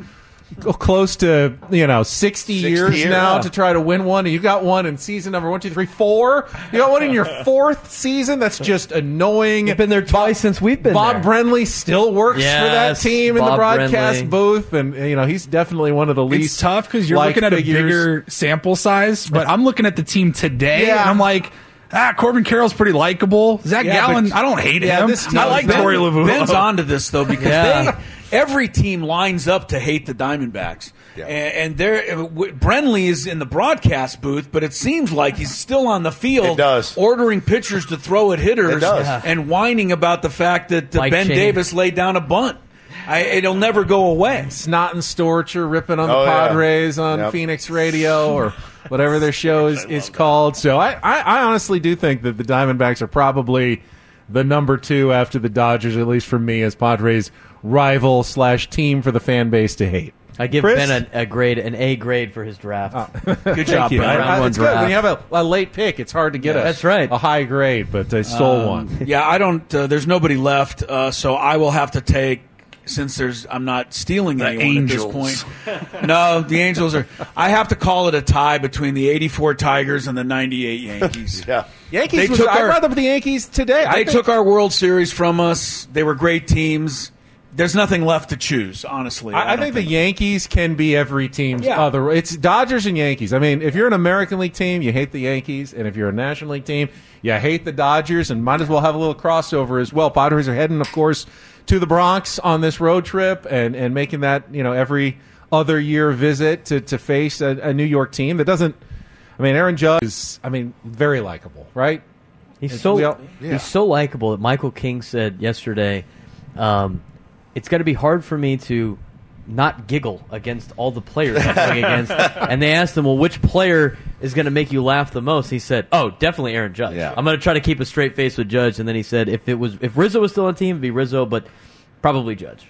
close to you know sixty, sixty years years, now yeah. to try to win one, and you got one in season number one, two, three, four. You got one in your fourth season. That's just annoying. You've been there twice since we've been Bob there. Brenly still works for that Yes, team in the Bob broadcast Brenly. booth, and you know he's definitely one of the least. It's tough because you're liked looking at a figures. bigger sample size, but I'm looking at the team today, Yeah. and I'm like, ah, Corbin Carroll's pretty likable. Zach Yeah, Gallen, but- I don't hate Yeah, him. this team I is like Ben- Corey LaVuo. Ben's onto this though because Yeah. they every team lines up to hate the Diamondbacks. Yeah. And, and they're, w- Brenly is in the broadcast booth, but it seems like he's still on the field It does. ordering pitchers to throw at hitters It does. Yeah. and whining about the fact that uh, Mike Ben Cheney. Davis laid down a bunt. I, it'll never go away. Snot and Storcher ripping on the Oh, yeah. Padres on Yep. Phoenix Radio or whatever their show is, is called. So I, I, I honestly do think that the Diamondbacks are probably the number two after the Dodgers, at least for me, as Padres rival slash team for the fan base to hate. I give Chris? Ben a, a grade, an A grade for his draft. Good job, Thank you. Ben. I- Round I- one it's good. draft. When you have a, a late pick, it's hard to get Yeah, a, that's right. a high grade, but I stole one. Yeah, I don't. Uh, there's nobody left, uh, so I will have to take. Since there's, I'm not stealing The anyone Angels. at this point. No, the Angels are. I have to call it a tie between the eighty-four Tigers and the ninety-eight Yankees. Yeah. Yankees, They was, took I our- brought up the Yankees today. I They think- took our World Series from us. They were great teams. There's nothing left to choose, honestly. I, I don't think the Yankees can be every team's Yeah. other. It's Dodgers and Yankees. I mean, if you're an American League team, you hate the Yankees, and if you're a National League team, you hate the Dodgers, and might as well have a little crossover as well. Padres are heading, of course, to the Bronx on this road trip, and, and making that you know every other year visit to to face a, a New York team that doesn't. I mean, Aaron Judge is, I mean, very likable, right? He's It's- so we all- yeah. he's so likable that Michael King said yesterday, um, it's got to be hard for me to not giggle against all the players I'm playing against. And they asked him, well, which player is going to make you laugh the most? He said, oh, definitely Aaron Judge. Yeah. I'm going to try to keep a straight face with Judge. And then he said, if it was if Rizzo was still on the team, it'd be Rizzo, but probably Judge.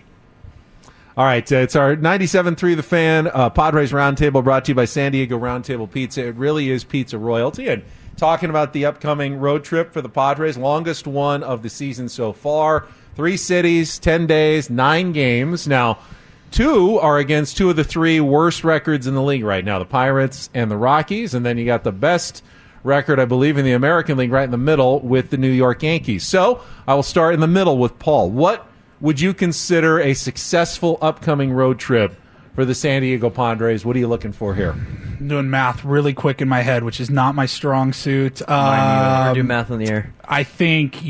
All right, uh, it's our ninety-seven point three The Fan uh, Padres Roundtable brought to you by San Diego Roundtable Pizza. It really is pizza royalty. And talking about the upcoming road trip for the Padres, longest one of the season so far. Three cities, ten days, nine games. Now, two are against two of the three worst records in the league right now, the Pirates and the Rockies, and then you got the best record, I believe, in the American League right in the middle with the New York Yankees. So I will start in the middle with Paul. What would you consider a successful upcoming road trip for the San Diego Padres? What are you looking for here? I'm doing math really quick in my head, which is not my strong suit. Mine either. Um, do math on the air. I think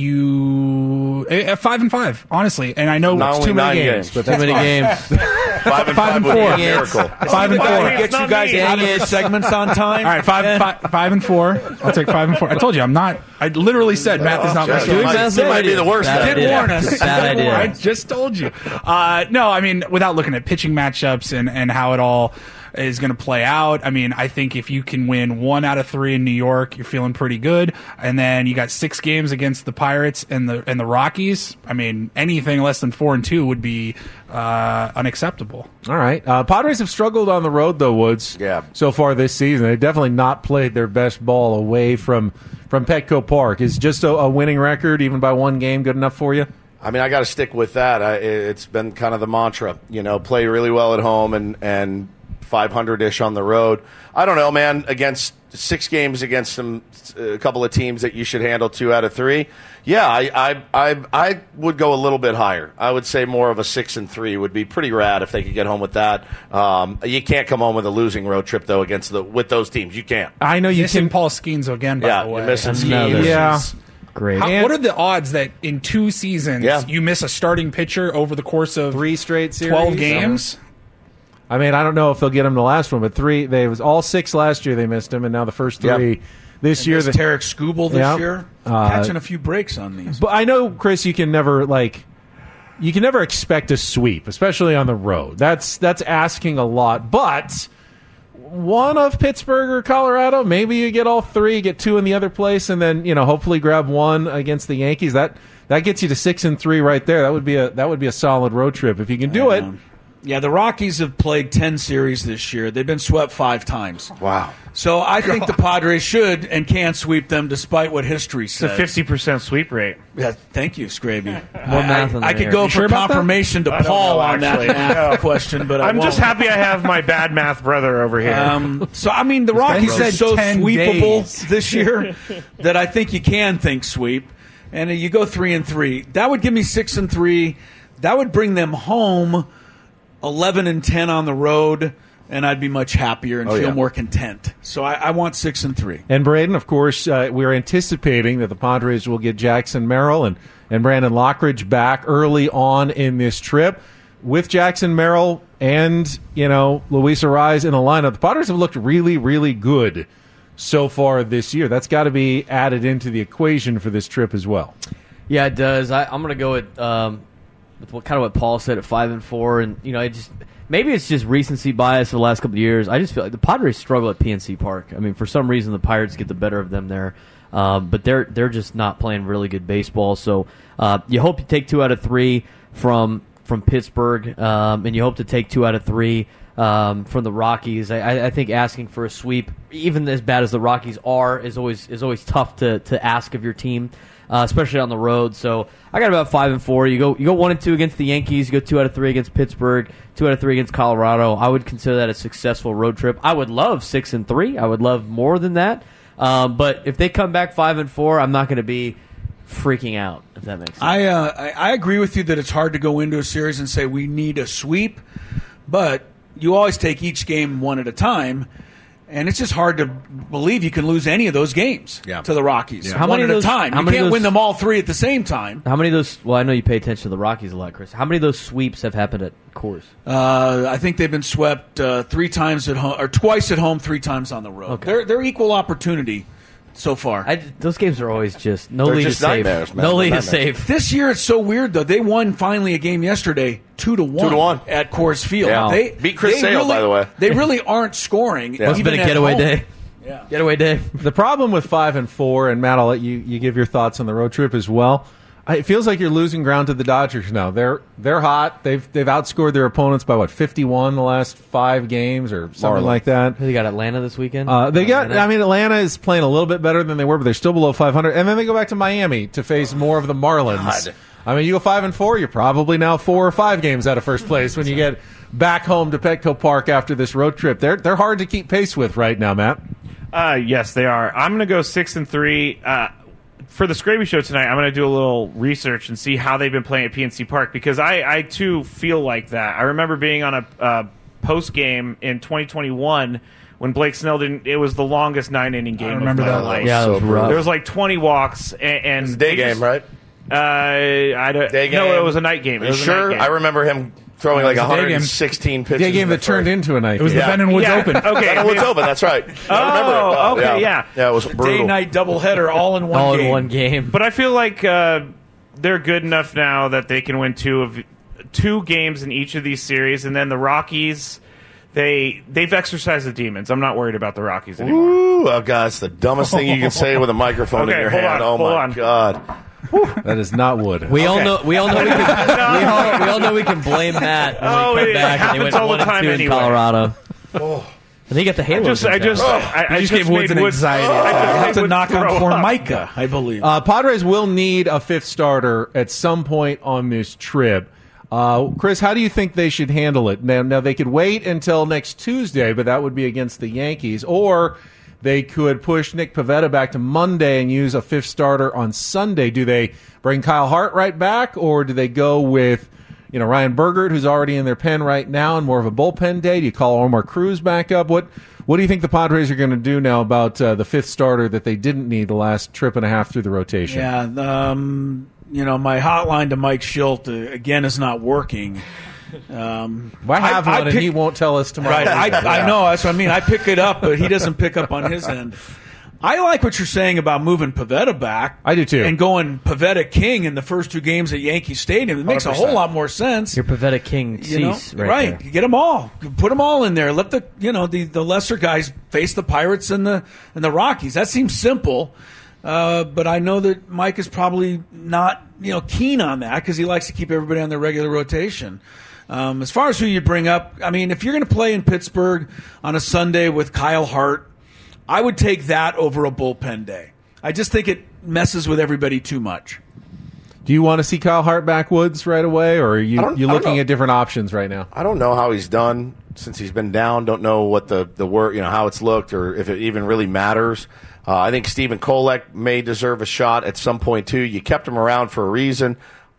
you uh, five and five, honestly, and I know Not it's too only many nine games, games. but Too that's many fine. games. Five and Five five and would be four. a miracle. Five and four. Get you guys Dang out of your it. segments on time. All right, five, five, five and four. I'll take five and four. I told you, I'm not. I literally said math is not my That strong might- suit. that might be the worst. Bad Did idea. warn us. Bad idea. I just told you. Uh, no, I mean, without looking at pitching matchups and, and how it all is going to play out, I mean, I think if you can win one out of three in New York, you're feeling pretty good. And then you got six games against the Pirates and the and the Rockies. I mean, anything less than four and two would be uh, unacceptable. All right. Uh, Padres have struggled on the road, though, Woods, Yeah. so far this season. They've definitely not played their best ball away from, from Petco Park. Is just a, a winning record, even by one game, good enough for you? I mean, I got to stick with that. I, it's been kind of the mantra, you know, play really well at home and, and five hundred-ish on the road. I don't know, man, against six games against some a couple of teams that you should handle two out of three. Yeah, I, I I I would go a little bit higher. I would say more of a six and three would be pretty rad if they could get home with that. Um, you can't come home with a losing road trip though against the with those teams. You can't. I know you Missing can. Paul Skeens again, by Yeah, the way. you're missing Another. Skeens. Yeah. Great. How, And- what are the odds that in two seasons Yeah. you miss a starting pitcher over the course of Three straight series. twelve games? I mean, I don't know if they'll get him the last one, but three. They was all six last year. They missed him, and now the first three Yep. this year. There's The, Tarek Skubal this Yeah. year. Uh, Catching a few breaks on these. but I know, Chris, you can never like. You can never expect a sweep, especially on the road. That's that's asking a lot. But one of Pittsburgh or Colorado, maybe you get all three, get two in the other place, and then you know hopefully grab one against the Yankees. That that gets you to six and three right there. That would be a that would be a solid road trip if you can do it. Yeah, the Rockies have played ten series this year. They've been swept five times. Wow. So I think the Padres should and can sweep them despite what history It's a says. fifty percent sweep rate. Yeah, thank you, Scraby. More math I, on I the could air. go You for sure about that? confirmation to I don't Paul know, on actually. that math No. question, but I I'm just won't. happy I have my bad math brother over here. Um, so I mean, the Rockies said are so ten sweepable days. this year that I think you can think sweep, and you go three and three. That would give me six and three. That would bring them home eleven and ten on the road, and I'd be much happier and Oh, feel yeah. more content. So I, I want six and three. And Braden, of course, uh, we're anticipating that the Padres will get Jackson Merrill and, and Brandon Lockridge back early on in this trip. With Jackson Merrill and, you know, Luis Arraez in the lineup, the Padres have looked really, really good so far this year. That's got to be added into the equation for this trip as well. Yeah, it does. I, I'm going to go with, um, with what, kind of what Paul said at five and four, and you know, it just maybe it's just recency bias for the last couple of years. I just feel like the Padres struggle at P N C Park. I mean, for some reason, the Pirates get the better of them there, um, but they're they're just not playing really good baseball. So uh, you hope you take two out of three from from Pittsburgh, um, and you hope to take two out of three um, from the Rockies. I, I think asking for a sweep, even as bad as the Rockies are, is always is always tough to to ask of your team. Uh, especially on the road. So I got about five and four. You go, you go one and two against the Yankees. You go two out of three against Pittsburgh. Two out of three against Colorado. I would consider that a successful road trip. I would love six and three. I would love more than that. Um, but if they come back five and four, I'm not going to be freaking out. If that makes sense. I, uh, I I agree with you that it's hard to go into a series and say we need a sweep, but you always take each game one at a time. And it's just hard to believe you can lose any of those games Yeah. to the Rockies. How one many at of those- a time. how You many can't of win those- them all three at the same time. How many of those? Well, I know you pay attention to the Rockies a lot, Chris. How many of those sweeps have happened at Coors? Uh, I think they've been swept uh, three times at home, or twice at home, three times on the road. Okay. They're they're equal opportunity so far. I, those games are always just no They're lead just is safe. nightmares, man. No lead They're is nightmares. safe. This year it's so weird though. They won finally a game yesterday, two to one, Two to one. at Coors Field. Yeah. They Beat Chris they Sale, really, by the way. They really aren't scoring. Yeah. Must have even been a at getaway home. day. Yeah. Getaway day. The problem with five and four, and Matt, I'll let you, you give your thoughts on the road trip as well. I- It feels like you're losing ground to the Dodgers now. They're they're hot. They've they've outscored their opponents by what fifty-one the last five games or something Marlins. like that. They got Atlanta this weekend. Uh, they got. Atlanta. I mean, Atlanta is playing a little bit better than they were, but they're still below five hundred. And then they go back to Miami to face more of the Marlins. I mean, you go five and four, you're probably now four or five games out of first place when you get back home to Petco Park after this road trip. They're they're hard to keep pace with right now, Matt. Uh, yes, they are. I'm going to go six and three. Uh, for the Scraby Show tonight, I'm going to do a little research and see how they've been playing at P N C Park, because I, I too feel like that. I remember being on a uh, post game in twenty twenty-one when Blake Snell didn't. It was the longest nine inning game. I remember of my that. life. Yeah, it was rough. There was like twenty walks, and, and It was a day they game, just- right? Uh, I don't. Day No, game? it was a night game. It Are you was a sure? night game. I remember him throwing like It was a day one game. hundred sixteen pitches. Day game in the that turned first. into a night. It was game. the Ben and Woods Yeah, Open. Okay, Ben and Woods Open. That's right. I remember it. Oh, Oh, okay, yeah. yeah. it was brutal. Day night doubleheader all in one All game. in one game. But I feel like uh, they're good enough now that they can win two of two games in each of these series, and then the Rockies. They they've exercised the demons. I'm not worried about the Rockies anymore. Ooh, oh god, it's the dumbest thing you can say with a microphone Okay, in your hold hand. on, oh hold my on. god. That is not wood. We all Okay. know. We all know. We, can, we, all, we all know we can blame Matt when Oh, we come it back and they happens went all the one and time two anyway. in Colorado. Oh. And he got the I Halos. just in I town. just I, I You just gave Woods made an Woods- anxiety. I just I have made to Woods knock on throw up. Formica, I believe. Uh, Padres will need a fifth starter at some point on this trip. Uh, Chris, how do you think they should handle it? Now, now, they could wait until next Tuesday, but that would be against the Yankees. Or they could push Nick Pivetta back to Monday and use a fifth starter on Sunday. Do they bring Kyle Hart right back, or do they go with you know Ryan Bergert, who's already in their pen right now, and more of a bullpen day? Do you call Omar Cruz back up? What What do you think the Padres are going to do now about uh, the fifth starter that they didn't need the last trip and a half through the rotation? Yeah, um, you know, my hotline to Mike Schilt, uh, again, is not working. Um, I have one, and pick- he won't tell us tomorrow. Right, I, I know. That's what I mean. I pick it up, but he doesn't pick up on his end. I like what you're saying about moving Pivetta back. I do too. And going Pivetta King in the first two games at Yankee Stadium. It makes one hundred a whole percent. lot more sense. Your Pavetta King You know, cease right, right? there. Get them all. Put them all in there. Let the you know the, the lesser guys face the Pirates and the and the Rockies. That seems simple, uh, but I know that Mike is probably not you know keen on that because he likes to keep everybody on their regular rotation. Um, as far as who you bring up, I mean, if you're going to play in Pittsburgh on a Sunday with Kyle Hart, I would take that over a bullpen day. I just think it messes with everybody too much. Do you want to see Kyle Hart backwoods right away, or are you I don't- you I don't looking know. at different options right now? I don't know how he's done since he's been down. Don't know what the the work, you know, how it's looked, or if it even really matters. Uh, I think Stephen Kolek may deserve a shot at some point too. You kept him around for a reason.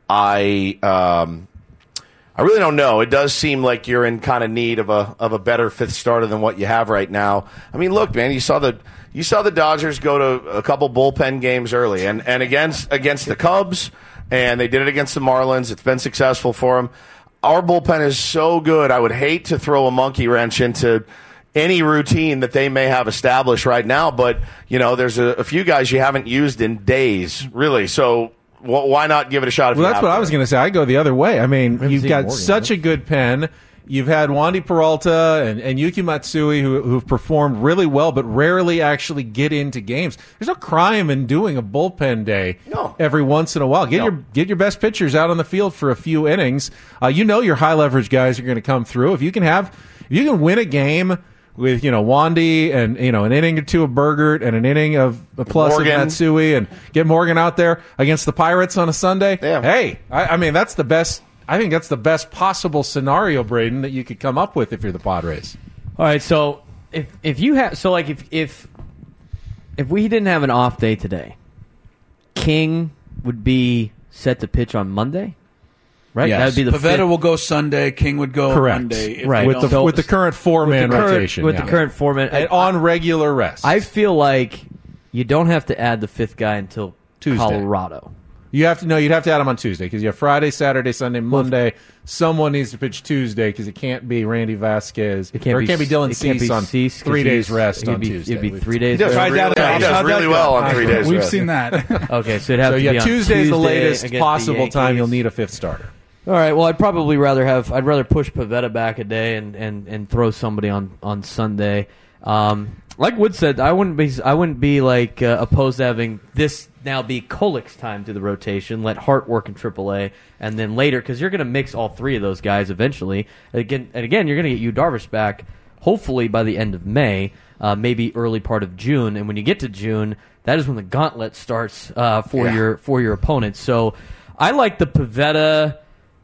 I um, I really don't know. It does seem like you're in kind of need of a of a better fifth starter than what you have right now. I mean, look, man, you saw the you saw the Dodgers go to a couple bullpen games early, and and against against the Cubs, and they did it against the Marlins. It's been successful for them. Our bullpen is so good. I would hate to throw a monkey wrench into any routine that they may have established right now, but you know, there's a, a few guys you haven't used in days, really. So wh- why not give it a shot? If Well, you that's have what to? I was going to say. I go the other way. I mean, haven't you've seen got Morgan, such a good pen. You've had Wandy Peralta and, and Yuki Matsui who, who've performed really well, but rarely actually get into games. There's no crime in doing a bullpen day No. every once in a while. Get No. your get your best pitchers out on the field for a few innings. Uh, you know your high leverage guys are going to come through. If you can have, if you can win a game with you know Wandy and you know an inning or two of Bergert and an inning of a plus Morgan. of Matsui and get Morgan out there against the Pirates on a Sunday. Yeah. Hey, I, I mean that's the best. I think that's the best possible scenario, Braden, that you could come up with if you're the Padres. All right, so if if you have so like if if if we didn't have an off day today, King would be set to pitch on Monday, right? Yes. That would be the Pivetta fifth- will go Sunday. King would go Correct. Monday. If Right. they With the don't- with the current four man with the current- rotation, with yeah. the current four-man and on regular rest. I feel like you don't have to add the fifth guy until Tuesday. Colorado. You have to no. You'd have to add them on Tuesday because you have Friday, Saturday, Sunday, Monday. Someone needs to pitch Tuesday because it can't be Randy Vasquez. It can't or be it can't be Dylan it can't Cease be on Cease 'cause three days he's- rest it'd on be, Tuesday. It'd be three days. He does rest. really, that out. he does How'd that really go? well on three days. We've rest. seen that. Okay, so it'd have So to yeah, be on Tuesday's the Tuesday latest against the possible time Yankees. you'll need a fifth starter. All right. Well, I'd probably rather have. I'd rather push Pivetta back a day and, and, and throw somebody on on Sunday. Um, like Wood said, I wouldn't be. I wouldn't be like uh, opposed to having this now be Kolek's time to the rotation. Let Hart work in triple A, and then later because you're going to mix all three of those guys eventually. Again and again, you're going to get Yu Darvish back hopefully by the end of May, uh, maybe early part of June. And when you get to June, that is when the gauntlet starts uh, for Yeah. your for your opponents. So. I like the Pivetta,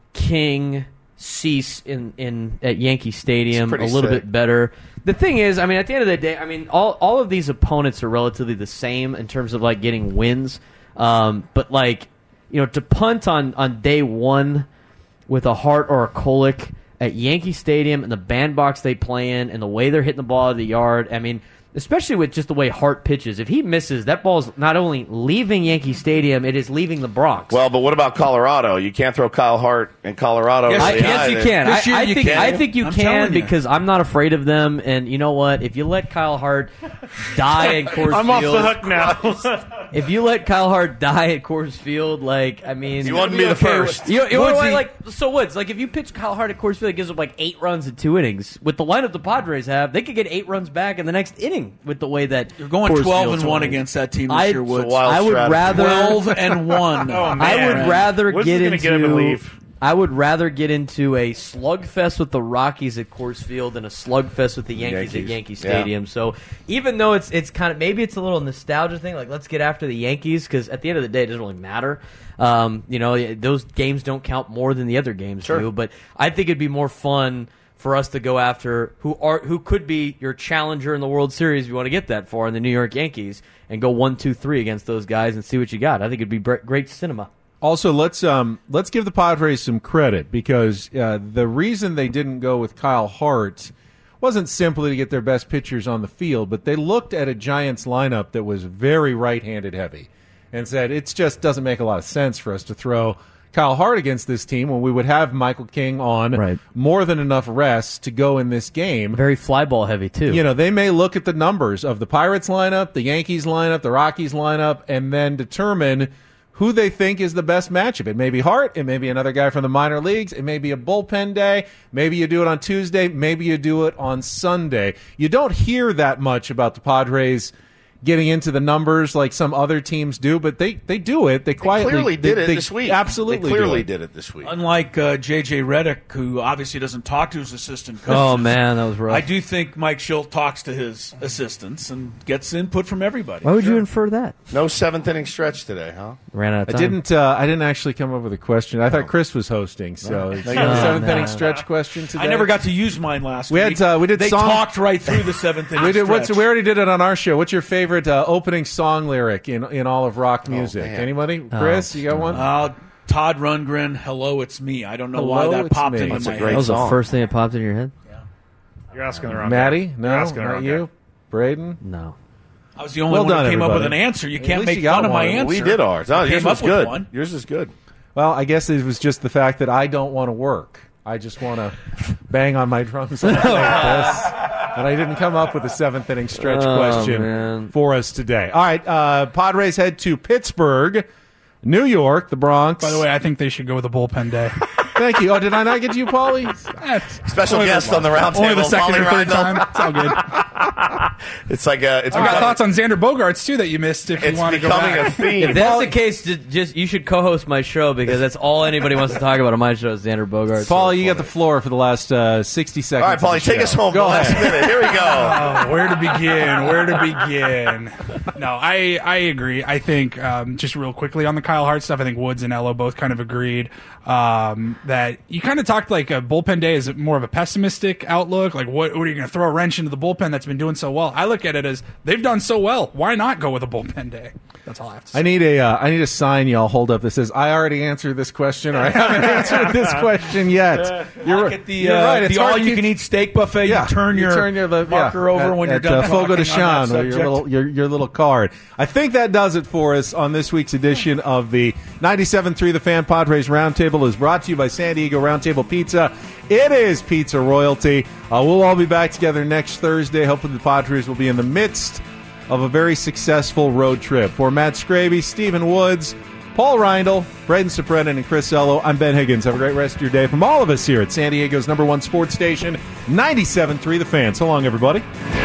King, Cease in, in at Yankee Stadium a little sick. bit better. The thing is, I mean, at the end of the day, I mean, all all of these opponents are relatively the same in terms of like getting wins. Um, but like, you know, to punt on, on day one with a Hart or a Kolek at Yankee Stadium and the bandbox they play in and the way they're hitting the ball out of the yard, I mean, especially with just the way Hart pitches, if he misses, that ball's not only leaving Yankee Stadium, it is leaving the Bronx. Well, but what about Colorado? You can't throw Kyle Hart in Colorado. Yes, I, yes you can. I, I you think can. I think you I'm can you. because I'm not afraid of them. And you know what? If you let Kyle Hart die at Coors I'm Field, off the hook now. if you let Kyle Hart die at Coors Field, like I mean, You wouldn't be the first. You, you know, Woodsy. like so Woods, like if you pitch Kyle Hart at Coors Field, it gives up like eight runs in two innings. With the lineup the Padres have, they could get eight runs back in the next inning with the way that You're going Coors twelve Field's and one running. against that team this I, year, Woods. I would rather twelve and one. Oh, man. I would rather Woods get is gonna into. get him to leave. I would rather get into a slugfest with the Rockies at Coors Field than a slugfest with the Yankees, Yankees. at Yankee Yeah. Stadium. So even though it's it's kind of maybe it's a little nostalgia thing, like let's get after the Yankees because at the end of the day it doesn't really matter. Um, you know, those games don't count more than the other games Sure. do. But I think it'd be more fun for us to go after who are who could be your challenger in the World Series if you want to get that far in the New York Yankees and go one, two, three against those guys and see what you got. I think it'd be bre- great cinema. Also, let's um, let's give the Padres some credit because uh, the reason they didn't go with Kyle Hart wasn't simply to get their best pitchers on the field, but they looked at a Giants lineup that was very right-handed heavy and said it just doesn't make a lot of sense for us to throw Kyle Hart against this team when we would have Michael King on Right. more than enough rest to go in this game. Very fly ball heavy too. You know, they may look at the numbers of the Pirates lineup, the Yankees lineup, the Rockies lineup, and then determine who they think is the best matchup. It may be Hart. It may be another guy from the minor leagues. It may be a bullpen day. Maybe you do it on Tuesday. Maybe you do it on Sunday. You don't hear that much about the Padres getting into the numbers like some other teams do, but they, they do it. They quietly clearly did they, it they this week. Absolutely They clearly do it. did it this week. Unlike uh, J J Redick, who obviously doesn't talk to his assistant coaches. Oh, man, that was rough. I do think Mike Schilt talks to his assistants and gets input from everybody. Why would you infer that? No seventh inning stretch today, huh? Ran out of I time. didn't. Uh, I didn't actually come up with a question. I thought Chris was hosting, so it's No, a seventh no. inning stretch question today. I never got to use mine last We week. had, uh, we did They song- talked right through the seventh inning We did. What's, stretch. we already did it on our show. What's your favorite uh, opening song lyric in in all of rock music? man. Anybody? Chris, you got one? Uh, Todd Rundgren, "Hello, It's Me." I don't know Hello, why that It's popped Me. into That's my a great head. That was the song. first thing that popped in your head? You're asking the wrong Maddie? guy. No, You're asking the not wrong you. guy. Braden? No. I was the only Well one done, that came up with everybody. an answer. You At can't least make you got fun of my one. answer. We did ours. Oh, I yours came was up with good. one. Yours is good. Well, I guess it was just the fact that I don't want to work. I just want to bang on my drums all day, Chris. And I didn't come up with a seventh inning stretch Oh, question man. for us today. All right, uh, Padres head to Pittsburgh, New York, the Bronx. By the way, I think they should go with a bullpen day. Thank you. Oh, did I not get you, Paulie? Special Only guest the- on the round Only table, the second Paulie or third Rindle. time. It's all good. It's like a. It's I've got becoming- thoughts on Xander Bogaerts too that you missed. If you It's want to go becoming back. a theme. If that's the case, ju- just you should co-host my show because that's all anybody wants to talk about on my show is Xander Bogaerts. Paulie, you got the floor for the last uh, sixty seconds. All right, of the Paulie, take show. us home. Go the last ahead. minute. Here we go. Oh, where to begin? Where to begin? No, I I agree. I think um, just real quickly on the Kyle Hart stuff, I think Woods and Ello both kind of agreed um, that you kind of talked like a bullpen day is more of a pessimistic outlook. Like, what, what are you going to throw a wrench into the bullpen that's been doing so well? I look at it as they've done so well. Why not go with a bullpen day? That's all I have to say. I need a uh, I need a sign y'all hold up that says I already answered this question or I haven't answered this question yet. You're, Look at the, you're uh, right. It's the hard to all-you-can-eat steak buffet. Yeah, You turn your, turn your the- marker yeah, over at, when you're at, done uh, Fogo de talking on that Chão, or your subject. little your, your little card. I think that does it for us on this week's edition of the ninety-seven point three The Fan Padres Roundtable. Is brought to you by San Diego Roundtable Pizza. It is pizza royalty. Uh, we'll all be back together next Thursday. Hopefully the Padres will be in the midst of a very successful road trip. For Matt Scraby, Stephen Woods, Paul Reindl, Braden Suprennan, and Chris Ello, I'm Ben Higgins. Have a great rest of your day from all of us here at San Diego's number one sports station, ninety-seven point three The Fan. So long, everybody.